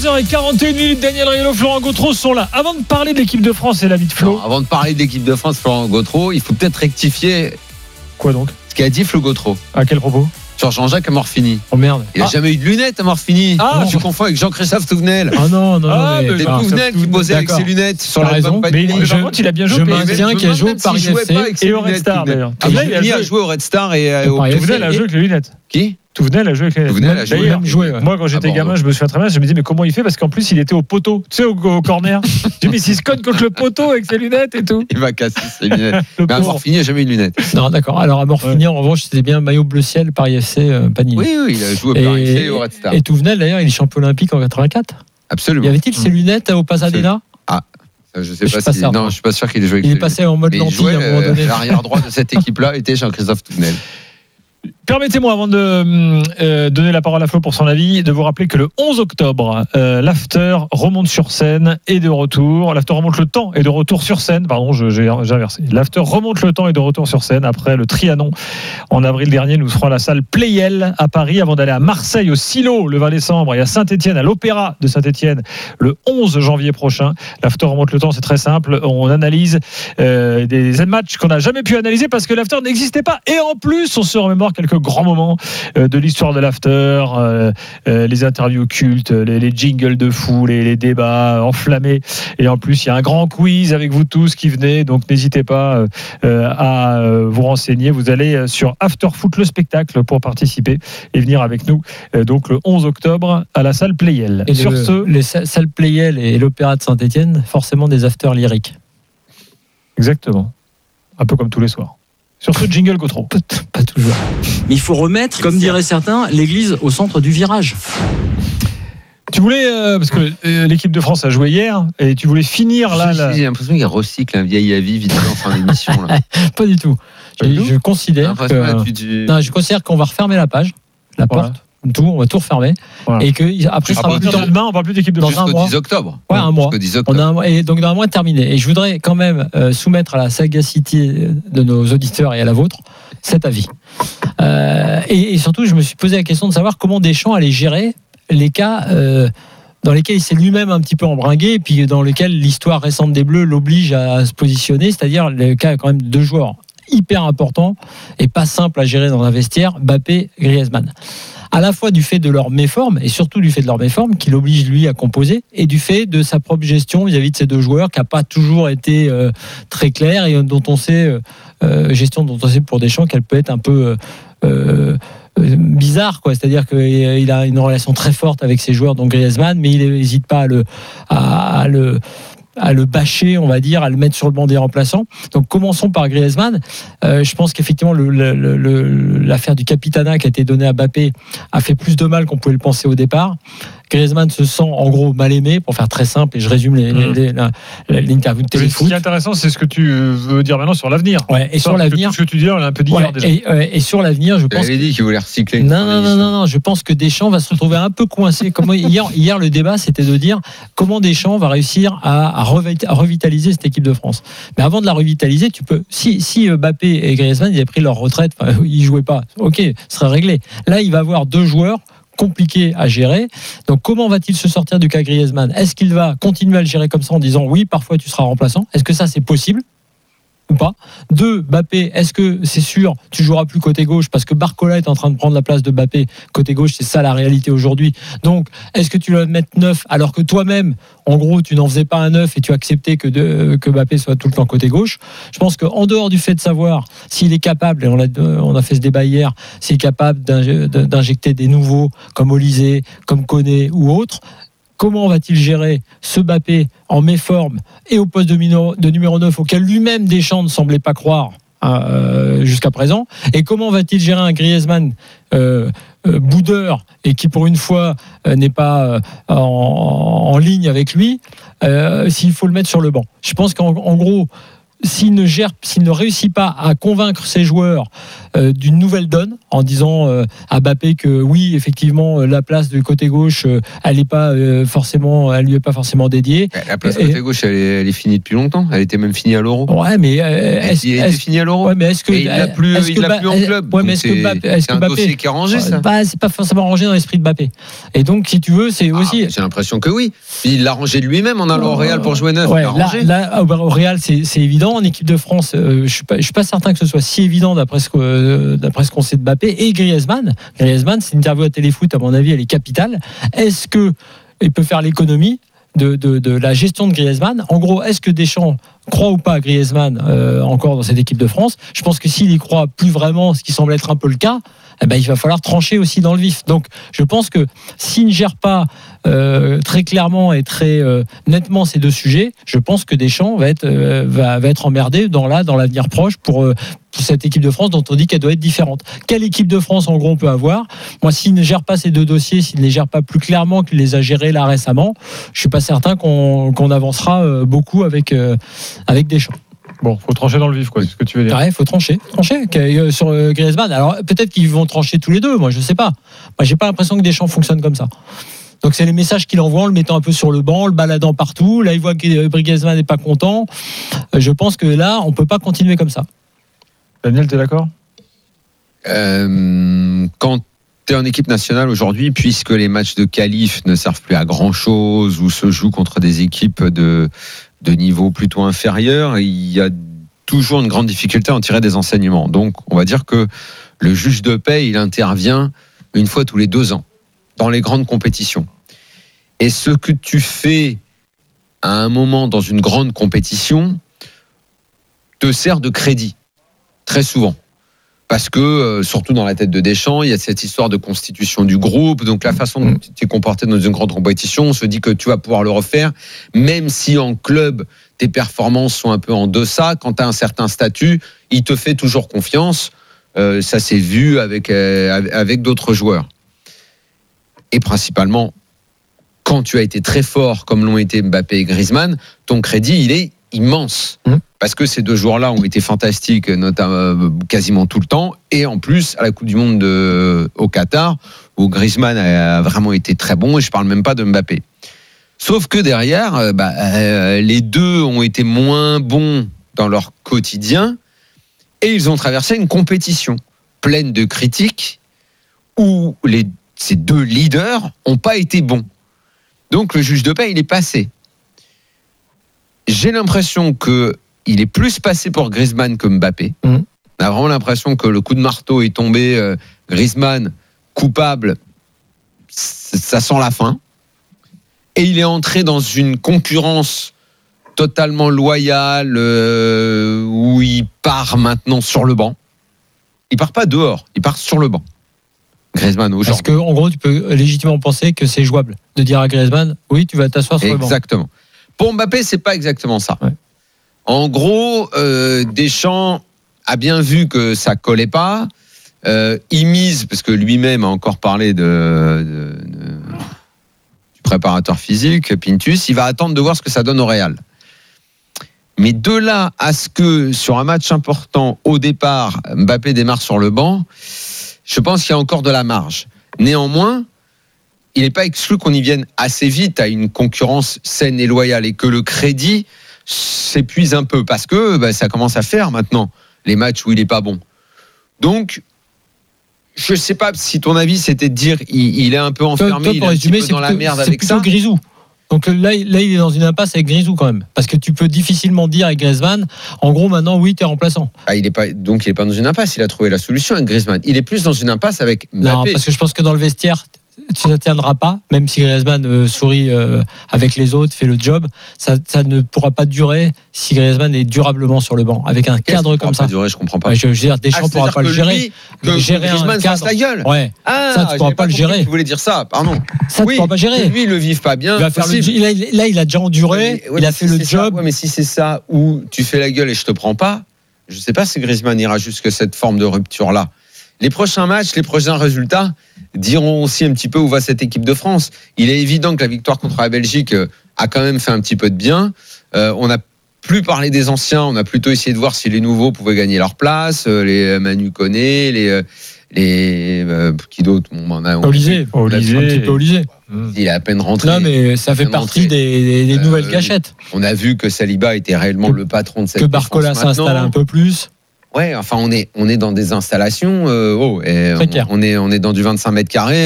23h41, Daniel Riolo, Florent Gautreau sont là. Avant de parler de l'équipe de France et l'ami de Flo. Non, avant de parler de l'équipe de France, Florent Gautreau, il faut peut-être rectifier. Quoi donc? Ce qu'a dit Flo Gautreau. À quel propos? Sur Jean-Jacques Amorfini. Oh merde. Il n'a jamais eu de lunettes, Amorfini. Ah, tu confonds avec Jean-Christophe Touvenel. Ah non. C'est Touvenel qui posait avec ses lunettes sur la raison. Mais il a bien joué. Je maintiens qu'il a joué au Paris FC et au Red Star d'ailleurs. Touvenel a joué au Red Star et au Paris FC. Touvenel a joué avec les lunettes. Qui? Touvenel a joué avec les lunettes. D'ailleurs, moi quand j'étais gamin, je me souviens très bien, je me disais mais comment il fait, parce qu'en plus il était au poteau, tu sais, au corner. Je me dis mais s'il se cogne contre le poteau avec ses lunettes et tout. Il va casser ses lunettes. Mais Amorfini n'a jamais eu de lunettes. Non, d'accord. Alors Amorfini en revanche, c'était bien maillot bleu ciel Paris FC Panini. Oui, il a joué au Paris FC et au Red Star. Et Touvenel d'ailleurs, il est champion olympique en 84. Absolument. Y avait-il ses lunettes au Pasadena? Ah. Je sais pas si. Non, je suis pas sûr qu'il ait joué avec. Il est passé en mode lentille à un moment donné. L'arrière droit de cette équipe-là était Jean-Christophe Touvenel. Permettez-moi, avant de donner la parole à Flo pour son avis, de vous rappeler que le 11 octobre, l'After remonte sur scène et de retour. L'After remonte le temps et de retour sur scène. Pardon, j'ai inversé. L'After remonte le temps et de retour sur scène après le Trianon. En avril dernier, nous serons à la salle Playel à Paris avant d'aller à Marseille au Silo le 20 décembre et à Saint-Etienne, à l'Opéra de Saint-Etienne le 11 janvier prochain. L'After remonte le temps, c'est très simple. On analyse des matchs qu'on n'a jamais pu analyser parce que l'After n'existait pas. Et en plus, on se remémore quelques grands moments de l'histoire de l'After, les interviews cultes, les jingles de fou, les débats enflammés, et en plus il y a un grand quiz avec vous tous qui venez, donc n'hésitez pas à vous renseigner. Vous allez sur Afterfoot le spectacle pour participer et venir avec nous donc le 11 octobre à la salle Playel. Et les salles Playel et l'Opéra de Saint-Etienne, forcément des afters lyriques. Exactement, un peu comme tous les soirs. Sur ce, jingle Gautreau. Pas toujours. Mais il faut remettre, comme diraient certains, l'église au centre du virage. Tu voulais, parce que l'équipe de France a joué hier, et tu voulais finir là. J'ai l'impression qu'il recycle un vieil avis vite en fin d'émission. Pas du tout. Je considère qu'on va refermer la page, la porte. Tout, on va tout refermer. Voilà. Et que après, demain, on parle plus d'équipe de France. Jusqu'au 10 octobre. Ouais, un mois. Et donc, dans un mois terminé. Et je voudrais quand même soumettre à la sagacité de nos auditeurs et à la vôtre cet avis. Et surtout, je me suis posé la question de savoir comment Deschamps allait gérer les cas dans lesquels il s'est lui-même un petit peu embringué, et puis dans lesquels l'histoire récente des Bleus l'oblige à se positionner, c'est-à-dire le cas quand même de 2 joueurs hyper importants et pas simples à gérer dans un vestiaire, Mbappé, Griezmann. à la fois du fait de leur méforme, et surtout du fait de leur méforme, qui l'oblige lui à composer, et du fait de sa propre gestion vis-à-vis de ces deux joueurs, qui n'a pas toujours été très claire, et dont on sait, gestion dont on sait pour Deschamps qu'elle peut être un peu bizarre, quoi. C'est-à-dire qu'il a une relation très forte avec ses joueurs, dont Griezmann, mais il n'hésite pas à le bâcher, on va dire, à le mettre sur le banc des remplaçants. Donc commençons par Griezmann. Je pense qu'effectivement l'affaire du Capitana qui a été donnée à Mbappé a fait plus de mal qu'on pouvait le penser au départ. Griezmann se sent en gros mal aimé, pour faire très simple, et je résume l'interview de Téléfoot. Ce qui est intéressant, c'est ce que tu veux dire maintenant sur l'avenir. Ouais, et sur l'avenir, tout ce que tu dis, on l'a un peu dit hier déjà. Et sur l'avenir, je pense. Il avait dit qu'il voulait recycler. Non, je pense que Deschamps va se retrouver un peu coincé. Hier, le débat, c'était de dire comment Deschamps va réussir à revitaliser cette équipe de France. Mais avant de la revitaliser, tu peux. Si Mbappé et Griezmann, ils avaient pris leur retraite, ils jouaient pas. Ok, ce serait réglé. Là, il va avoir deux joueurs compliqué à gérer. Donc comment va-t-il se sortir du cas Griezmann ? Est-ce qu'il va continuer à le gérer comme ça en disant oui, parfois tu seras remplaçant ? Est-ce que ça c'est possible ou pas ? 2, Mbappé, est-ce que c'est sûr tu joueras plus côté gauche parce que Barcola est en train de prendre la place de Mbappé côté gauche, c'est ça la réalité aujourd'hui. Donc est-ce que tu vas mettre 9 alors que toi-même en gros tu n'en faisais pas un 9 et tu acceptais que Mbappé soit tout le temps côté gauche ? Je pense qu'en dehors du fait de savoir s'il est capable, et on a fait ce débat hier, s'il est capable d'injecter des nouveaux comme Olysée, comme Koné ou autres, comment va-t-il gérer ce Mbappé en méforme et au poste de numéro 9 auquel lui-même Deschamps ne semblait pas croire jusqu'à présent ? Et comment va-t-il gérer un Griezmann boudeur et qui pour une fois n'est pas en ligne avec lui s'il faut le mettre sur le banc ? Je pense qu'en gros, s'il ne réussit pas à convaincre ses joueurs d'une nouvelle donne en disant à Mbappé que oui, effectivement, la place du côté gauche, elle lui est pas forcément dédiée. La place côté gauche, elle est finie depuis longtemps. Elle était même finie à l'Euro. Ouais, mais il était fini à l'Euro. Ouais, mais est-ce que il l'a plus en club. Ouais, mais est-ce que Mbappé, c'est un dossier qui est rangé, ça. C'est pas forcément rangé dans l'esprit de Mbappé. Et donc, si tu veux, c'est aussi. J'ai l'impression que oui. Il l'a rangé de lui-même en allant au Real pour jouer neuf. Ouais, là, au Real, c'est évident. En équipe de France, je suis pas certain que ce soit si évident d'après ce qu'on sait de Mbappé et Griezmann. Griezmann, c'est une interview à Téléfoot, à mon avis, elle est capitale. Est-ce que il peut faire l'économie de la gestion de Griezmann ? En gros, est-ce que Deschamps croit ou pas à Griezmann encore dans cette équipe de France ? Je pense que s'il y croit plus vraiment, ce qui semble être un peu le cas, il va falloir trancher aussi dans le vif. Donc, je pense que s'il ne gère pas très clairement et très nettement ces deux sujets, je pense que Deschamps va être emmerdé dans l'avenir proche pour cette équipe de France dont on dit qu'elle doit être différente. Quelle équipe de France, en gros, on peut avoir ? Moi, s'il ne gère pas ces deux dossiers, s'il ne les gère pas plus clairement qu'il les a gérés là récemment, je ne suis pas certain qu'on avancera beaucoup avec Deschamps. Bon, faut trancher dans le vif, quoi, c'est ce que tu veux dire. Ouais, faut trancher sur Griezmann. Alors peut-être qu'ils vont trancher tous les deux, moi je sais pas. Moi j'ai pas l'impression que Deschamps fonctionne comme ça. Donc c'est les messages qu'il envoie en le mettant un peu sur le banc, le baladant partout. Là il voit que Griezmann n'est pas content. Je pense que là on peut pas continuer comme ça. Daniel, t'es d'accord ? Quand tu es en équipe nationale aujourd'hui, puisque les matchs de qualif ne servent plus à grand chose ou se jouent contre des équipes de niveau plutôt inférieur, il y a toujours une grande difficulté à en tirer des enseignements. Donc, on va dire que le juge de paix, il intervient une fois tous les 2 ans dans les grandes compétitions. Et ce que tu fais à un moment dans une grande compétition te sert de crédit, très souvent. Parce que, surtout dans la tête de Deschamps, il y a cette histoire de constitution du groupe. Donc, la façon dont tu t'es comporté dans une grande compétition, on se dit que tu vas pouvoir le refaire, même si en club, tes performances sont un peu en deçà. Quand tu as un certain statut, il te fait toujours confiance. Ça s'est vu avec d'autres joueurs. Et principalement, quand tu as été très fort, comme l'ont été Mbappé et Griezmann, ton crédit, il est immense. Parce que ces 2 joueurs-là ont été fantastiques, notamment quasiment tout le temps. Et en plus, à la Coupe du Monde au Qatar, où Griezmann a vraiment été très bon, et je ne parle même pas de Mbappé. Sauf que derrière, les deux ont été moins bons dans leur quotidien, et ils ont traversé une compétition pleine de critiques, où ces 2 leaders n'ont pas été bons. Donc le juge de paix, il est passé. J'ai l'impression qu'il est plus passé pour Griezmann que Mbappé. On a vraiment l'impression que le coup de marteau est tombé. Griezmann coupable, ça sent la fin. Et il est entré dans une concurrence totalement loyale où il part maintenant sur le banc. Il part pas dehors, il part sur le banc. Griezmann aujourd'hui. Parce qu'en gros, tu peux légitimement penser que c'est jouable de dire à Griezmann, oui, tu vas t'asseoir sur le banc. Exactement. Pour Mbappé, c'est pas exactement ça. Ouais. En gros, Deschamps a bien vu que ça collait pas. Il mise, parce que lui-même a encore parlé du préparateur physique, Pintus, il va attendre de voir ce que ça donne au Real. Mais de là à ce que, sur un match important, au départ, Mbappé démarre sur le banc, je pense qu'il y a encore de la marge. Néanmoins, il n'est pas exclu qu'on y vienne assez vite à une concurrence saine et loyale et que le crédit s'épuise un peu parce que ça commence à faire maintenant les matchs où il n'est pas bon. Donc, je ne sais pas si ton avis c'était de dire il est un peu enfermé, il est un petit peu dans la merde avec ça. C'est plutôt Grisou. Donc là, il est dans une impasse avec Grisou quand même. Parce que tu peux difficilement dire avec Griezmann, en gros, maintenant, oui, tu es remplaçant. Il n'est pas dans une impasse, il a trouvé la solution avec Griezmann. Il est plus dans une impasse avec Mbappé. Non, parce que je pense que dans le vestiaire, tu ne tiendras pas, même si Griezmann sourit avec les autres, fait le job, ça ne pourra pas durer si Griezmann est durablement sur le banc. Avec un cadre comme ça. Durer, je comprends pas. Je veux dire, Deschamps ne pourra pas le gérer. Gérer un cadre. La gueule. Ouais. Ça, tu ne pourras pas le gérer. Tu voulais dire ça, pardon. Ça, tu ne pourras pas gérer. Lui, il ne le vive pas bien. Là, il a déjà enduré, il a fait le job. Mais si c'est ça où tu fais la gueule et je te prends pas, je ne sais pas si Griezmann ira jusque cette forme de rupture-là. Les prochains matchs, les prochains résultats diront aussi un petit peu où va cette équipe de France. Il est évident que la victoire contre la Belgique a quand même fait un petit peu de bien. On n'a plus parlé des anciens, on a plutôt essayé de voir si les nouveaux pouvaient gagner leur place. Les Manu Koné, les qui d'autre, Olysée. Un petit peu Olysée. Il est à peine rentré. Non, mais ça fait partie des nouvelles gâchettes. On a vu que Saliba était réellement le patron de cette défense. Que Barcola s'installe un peu plus. Ouais, enfin on est dans des installations on est dans du 25 mètres carrés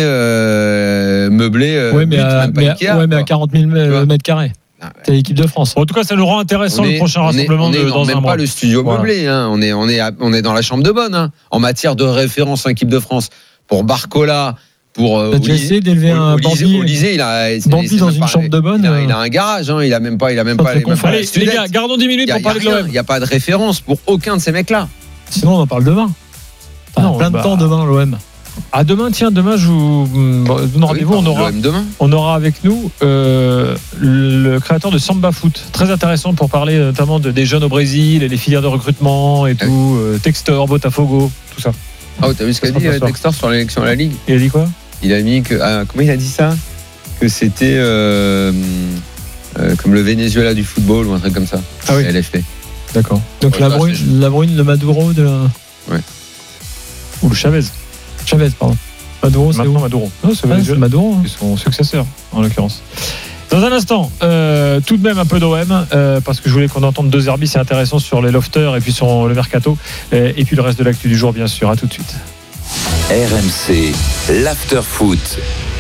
meublé. Mais à 40 000 mètres carrés. C'est l'équipe de France. En tout cas, ça nous rend intéressant le prochain rassemblement dans un mois. On n'est même pas le studio meublé. Hein. On est dans la chambre de bonne en matière de référence en équipe de France. Pour Barcola, pour j'ai essayé d'élever un Bambi. Olysée, Bambi dans une chambre de bonne. Il a un garage. Il a même pas les Allez, les gars, gardons 10 minutes pour parler de l'OM. Il n'y a pas de référence pour aucun de ces mecs-là. Sinon, on en parle demain. Plein de temps demain, l'OM. Demain, je vous donne rendez-vous. On aura avec nous le créateur de Samba Foot. Très intéressant pour parler notamment des jeunes au Brésil et les filières de recrutement et tout. Textor, Botafogo, tout ça. T'as vu ce qu'a dit Textor sur l'élection à la Ligue ? Il a dit quoi ? Il a mis que. Comment il a dit ça ? Que c'était comme le Venezuela du football ou un truc comme ça. Ah oui. LFP. D'accord. Donc la Brune, le Maduro de. Ouais. Ou le Chavez, pardon. Maduro, c'est où ? Maduro. Non, c'est Maduro. C'est son successeur, en l'occurrence. Dans un instant, tout de même un peu d'OM, parce que je voulais qu'on entende deux Herbis, c'est intéressant sur les lofters et puis sur le mercato, et puis le reste de l'actu du jour, bien sûr. À tout de suite. RMC, l'after-foot.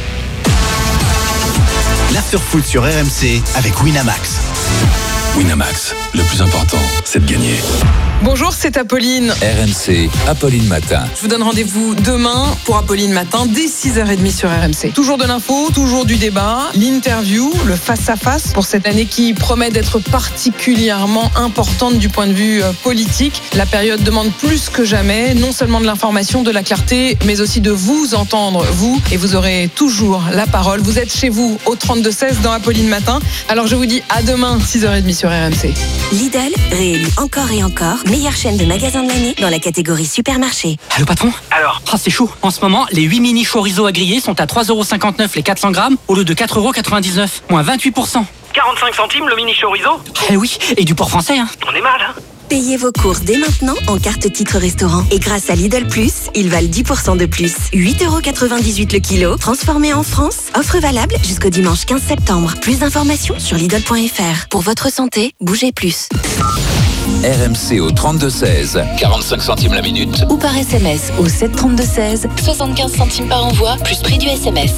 L'after-foot sur RMC avec Winamax. Winamax, le plus important, c'est de gagner. Bonjour, c'est Apolline. RMC, Apolline Matin. Je vous donne rendez-vous demain pour Apolline Matin, dès 6h30 sur RMC. Toujours de l'info, toujours du débat, l'interview, le face-à-face pour cette année qui promet d'être particulièrement importante du point de vue politique. La période demande plus que jamais, non seulement de l'information, de la clarté, mais aussi de vous entendre, vous, et vous aurez toujours la parole. Vous êtes chez vous au 32-16 dans Apolline Matin. Alors je vous dis à demain, 6h30 sur RMC. Lidl, réélu encore et encore, meilleure chaîne de magasins de l'année dans la catégorie supermarché. Allô patron ? Alors, c'est chaud. En ce moment, les 8 mini chorizo à griller sont à 3,59€ les 400 grammes au lieu de 4,99€, moins 28%. 45 centimes le mini chorizo ? Eh oui, et du porc français, hein. On est mal, hein. Payez vos courses dès maintenant en carte titre restaurant. Et grâce à Lidl Plus, ils valent 10% de plus. 8,98€ le kilo, transformé en France. Offre valable jusqu'au dimanche 15 septembre. Plus d'informations sur Lidl.fr. Pour votre santé, bougez plus. RMC au 32-16, 45 centimes la minute. Ou par SMS au 732-16, 75 centimes par envoi, plus prix du SMS.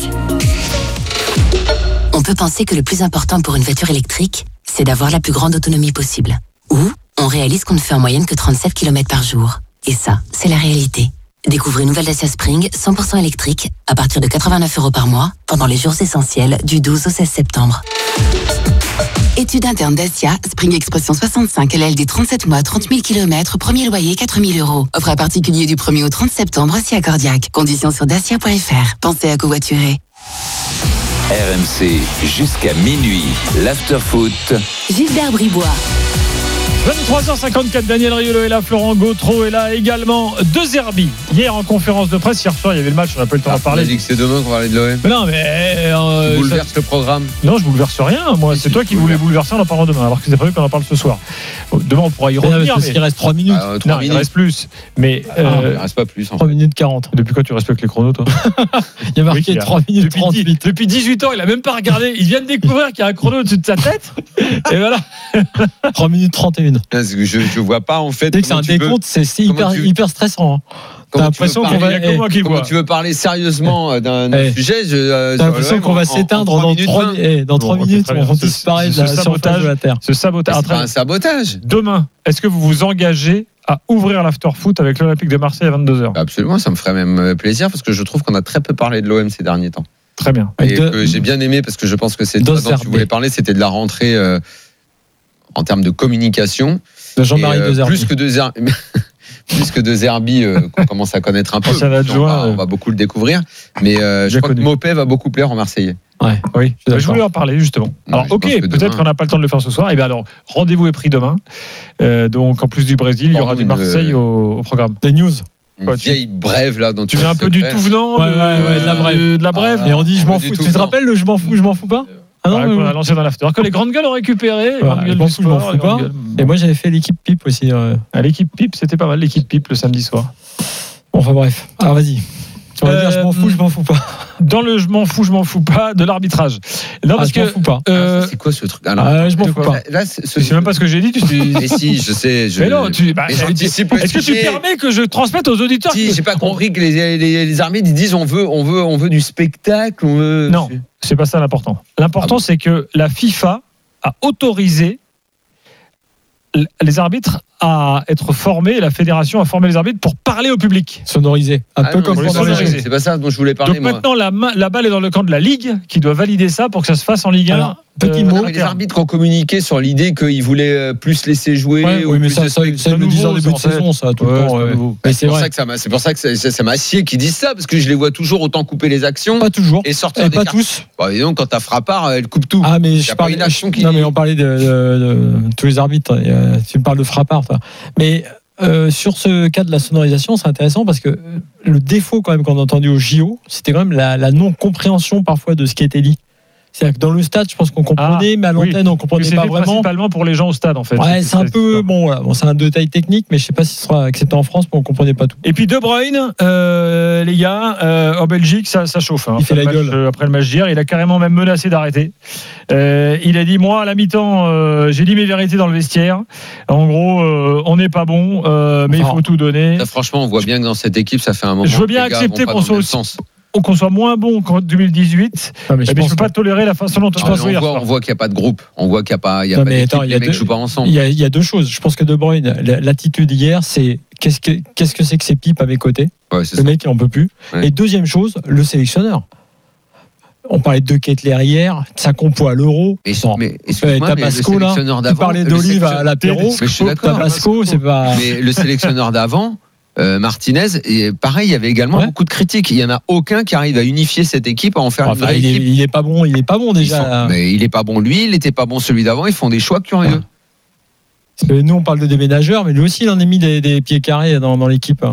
On peut penser que le plus important pour une voiture électrique, c'est d'avoir la plus grande autonomie possible. Ou on réalise qu'on ne fait en moyenne que 37 km par jour. Et ça, c'est la réalité. Découvrez nouvelle Dacia Spring 100% électrique à partir de 89 € par mois pendant les jours essentiels du 12 au 16 septembre. Étude interne Dacia, Spring Expression 65, LLD 37 mois, 30 000 km, premier loyer 4 000 €. Offre à particulier du 1er au 30 septembre, si accordiaque. Conditions sur dacia.fr. Pensez à covoiturer. RMC, jusqu'à minuit, l'after-foot. Gilbert Bribois. 23h54, Daniel Riolo est là, Florent Gautreau est là également. Deux Zerbi. Hier en conférence de presse, hier soir il y avait le match, on n'a pas eu le temps d'en parler. Tu as dit que c'est demain qu'on va parler de l'OM. Mais non, mais. Tu bouleverses le programme. Non, je bouleverse rien. Moi, c'est toi qui voulais bouleverser, on en parlera demain. Alors que c'est prévu qu'on en parle ce soir. Demain, on pourra y revenir. Parce qu'il reste 3 minutes. Non, il reste plus. Mais. Il reste pas plus. 3 minutes 40. Depuis quand tu respectes les chronos, toi? Il y a marqué 3 minutes 38. Depuis 18 ans, il a même pas regardé. Il vient de découvrir qu'il y a un chrono au-dessus de sa tête. Et voilà. 3 minutes 31. Je vois pas en fait. C'est un décompte, c'est hyper stressant. T'as l'impression qu'on va. Comment tu veux parler sérieusement d'un sujet? T'as l'impression qu'on va s'éteindre dans 3 minutes. On va disparaître de la surface de la Terre. Ce sabotage. C'est pas un sabotage. Demain, est-ce que vous vous engagez à ouvrir l'after-foot avec l'Olympique de Marseille à 22h? Absolument, ça me ferait même plaisir parce que je trouve qu'on a très peu parlé de l'OM ces derniers temps. Très bien. Et que j'ai bien aimé parce que je pense que c'est dont tu voulais parler, c'était de la rentrée en termes de communication. De Jean-Marie Dezerbi. Plus que de Zerbi qu'on commence à connaître un peu. On va beaucoup le découvrir. Mais je crois que Mopé va beaucoup plaire en Marseillais. Ouais, oui, je voulais en parler justement. Alors, peut-être qu'on n'a pas le temps de le faire ce soir. Et bien alors, rendez-vous est pris demain. Donc, en plus du Brésil, il y aura du Marseille au programme. Des news. Une vieille brève là dont tu viens un peu du tout venant, de la brève. Et on dit je m'en fous. Tu te rappelles le je m'en fous pas? Ah non, on a lancé dans l'after. Que les grandes gueules ont récupéré. Je m'en fous pas. Et moi j'avais fait l'équipe Pipe aussi. L'équipe Pipe, c'était pas mal, l'équipe Pipe le samedi soir. Bon, enfin bref. Alors vas-y. Tu vas dire je m'en fous pas. Dans le je m'en fous pas de l'arbitrage. Non, parce je m'en fous pas. C'est quoi ce truc? Je m'en fous pas. Là, c'est même pas ce que j'ai dit. Mais si, je sais. Mais non, est-ce que tu permets que je transmette aux auditeurs? Si, j'ai pas compris que les arbitres disent on veut du spectacle. Non, c'est pas ça l'important. L'important, c'est que la FIFA a autorisé les arbitres à être formés, la fédération a formé les arbitres pour parler au public. Sonoriser. Un peu comme pendant les Jeux. C'est pas ça dont je voulais parler. Donc maintenant, la balle est dans le camp de la Ligue qui doit valider ça pour que ça se fasse en Ligue 1. Alors, petit mot. Les arbitres ont communiqué sur l'idée qu'ils voulaient plus laisser jouer. Oui, mais ça le disent en début de saison, ça, tout le temps. C'est pour ça que ça m'a scié qu'ils disent ça, parce que je les vois toujours autant couper les actions. Pas toujours. Et sortir des pas cartes. tous. Et donc, quand t'as Frappard, elle coupe tout. Ah, mais je parlais non, mais on parlait de tous les arbitres. Tu me parles de Frappard, toi. Mais sur ce cas de la sonorisation, c'est intéressant parce que le défaut quand même qu'on a entendu au JO, c'était quand même la non-compréhension parfois de ce qui était dit. C'est-à-dire que dans le stade, je pense qu'on comprenait, mais à l'antenne, on comprenait pas vraiment. Principalement pour les gens au stade, en fait. Ouais, c'est un peu c'est un détail technique, mais je sais pas si ce sera accepté en France, mais on comprenait pas tout. Et puis De Bruyne, les gars, en Belgique, ça chauffe. Il fait la gueule après le match d'hier, il a carrément même menacé d'arrêter. Il a dit moi à la mi-temps, j'ai dit mes vérités dans le vestiaire. En gros, on n'est pas bon, mais il faut tout donner. Là, franchement, on voit bien que dans cette équipe, ça fait un moment. Je veux bien accepter qu'on soit moins bon qu'en 2018, mais je ne peux pas tolérer la façon dont on voit qu'il n'y a pas de groupe, on voit qu'il n'y a pas d'équipe, les mecs ne jouent pas ensemble. Il y a deux choses. Je pense que De Bruyne, l'attitude hier, c'est qu'est-ce que c'est que ces pipes à mes côtés. Le mec, il n'en peut plus. Et deuxième chose, le sélectionneur. On parlait de Kettler hier, sa compo à l'Euro. Mais Tabasco, là. Tu parlais d'Olive à l'apéro. Tabasco, c'est pas. Mais le sélectionneur d'avant. Martinez, et pareil, il y avait également beaucoup de critiques. Il n'y en a aucun qui arrive à unifier cette équipe, à en faire une vraie équipe. Il est pas bon déjà. Mais il est pas bon lui, il n'était pas bon celui d'avant. Ils font des choix curieux. Parce que nous on parle de déménageurs, mais lui aussi il en a mis des pieds carrés dans l'équipe.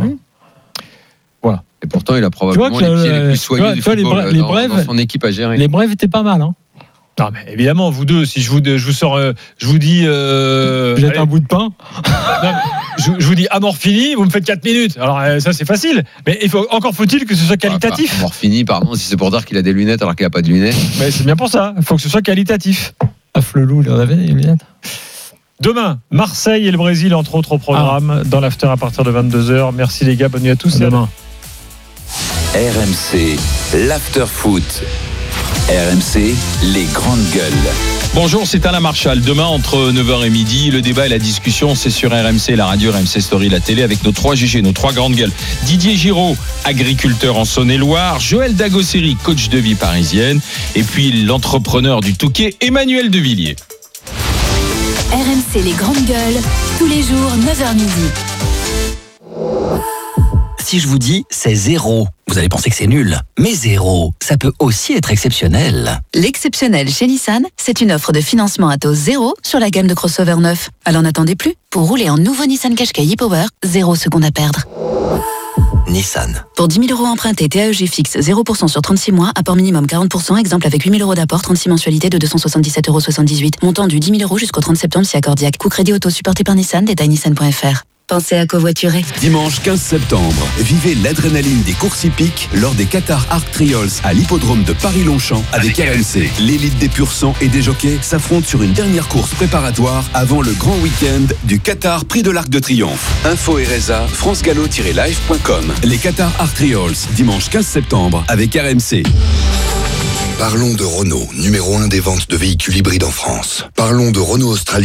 Voilà. Et pourtant il a probablement les pieds les plus soyeux du football dans son équipe à gérer. Les brèves étaient pas mal. Non, mais évidemment, vous deux, si je vous sors, je vous dis. Vous êtes un bout de pain. Non, je vous dis Amorfini, vous me faites 4 minutes. Alors, ça, c'est facile. Mais encore faut-il que ce soit qualitatif. Amorfini, pardon, si c'est pour dire qu'il a des lunettes alors qu'il n'a pas de lunettes. Mais c'est bien pour ça. Il faut que ce soit qualitatif. Flelou, il en avait des lunettes. Demain, Marseille et le Brésil, entre autres, au programme, dans l'after à partir de 22h. Merci les gars, bonne nuit à tous. Demain. RMC, l'after foot. RMC, les grandes gueules. Bonjour, c'est Alain Marchal. Demain, entre 9h et midi, le débat et la discussion, c'est sur RMC, la radio, RMC Story, la télé, avec nos 3 GG, nos 3 grandes gueules. Didier Giraud, agriculteur en Saône-et-Loire. Joël Dagosseri, coach de vie parisienne. Et puis l'entrepreneur du Touquet, Emmanuel Devilliers. RMC, les grandes gueules, tous les jours, 9h midi. Si je vous dis c'est 0, vous allez penser que c'est nul. Mais 0, ça peut aussi être exceptionnel. L'exceptionnel chez Nissan, c'est une offre de financement à taux 0 sur la gamme de crossover neuf. Alors n'attendez plus. Pour rouler en nouveau Nissan Qashqai e-Power, 0 secondes à perdre. Nissan. Pour 10 000 € empruntés, TAEG fixe 0% sur 36 mois, apport minimum 40%, exemple avec 8 000 € d'apport, 36 mensualités de 277,78 €. Montant du 10 000 € jusqu'au 30 septembre si accordiaque. Coût crédit auto supporté par Nissan, détail nissan.fr. Pensez à covoiturer. Dimanche 15 septembre, vivez l'adrénaline des courses hippiques lors des Qatar Arc Trials à l'hippodrome de Paris-Longchamp avec RMC. L'élite des pur sang et des jockeys s'affrontent sur une dernière course préparatoire avant le grand week-end du Qatar Prix de l'Arc de Triomphe. Info RSA, francegallo-live.com. Les Qatar Arc Trials, dimanche 15 septembre avec RMC. Parlons de Renault, numéro 1 des ventes de véhicules hybrides en France. Parlons de Renault Australie.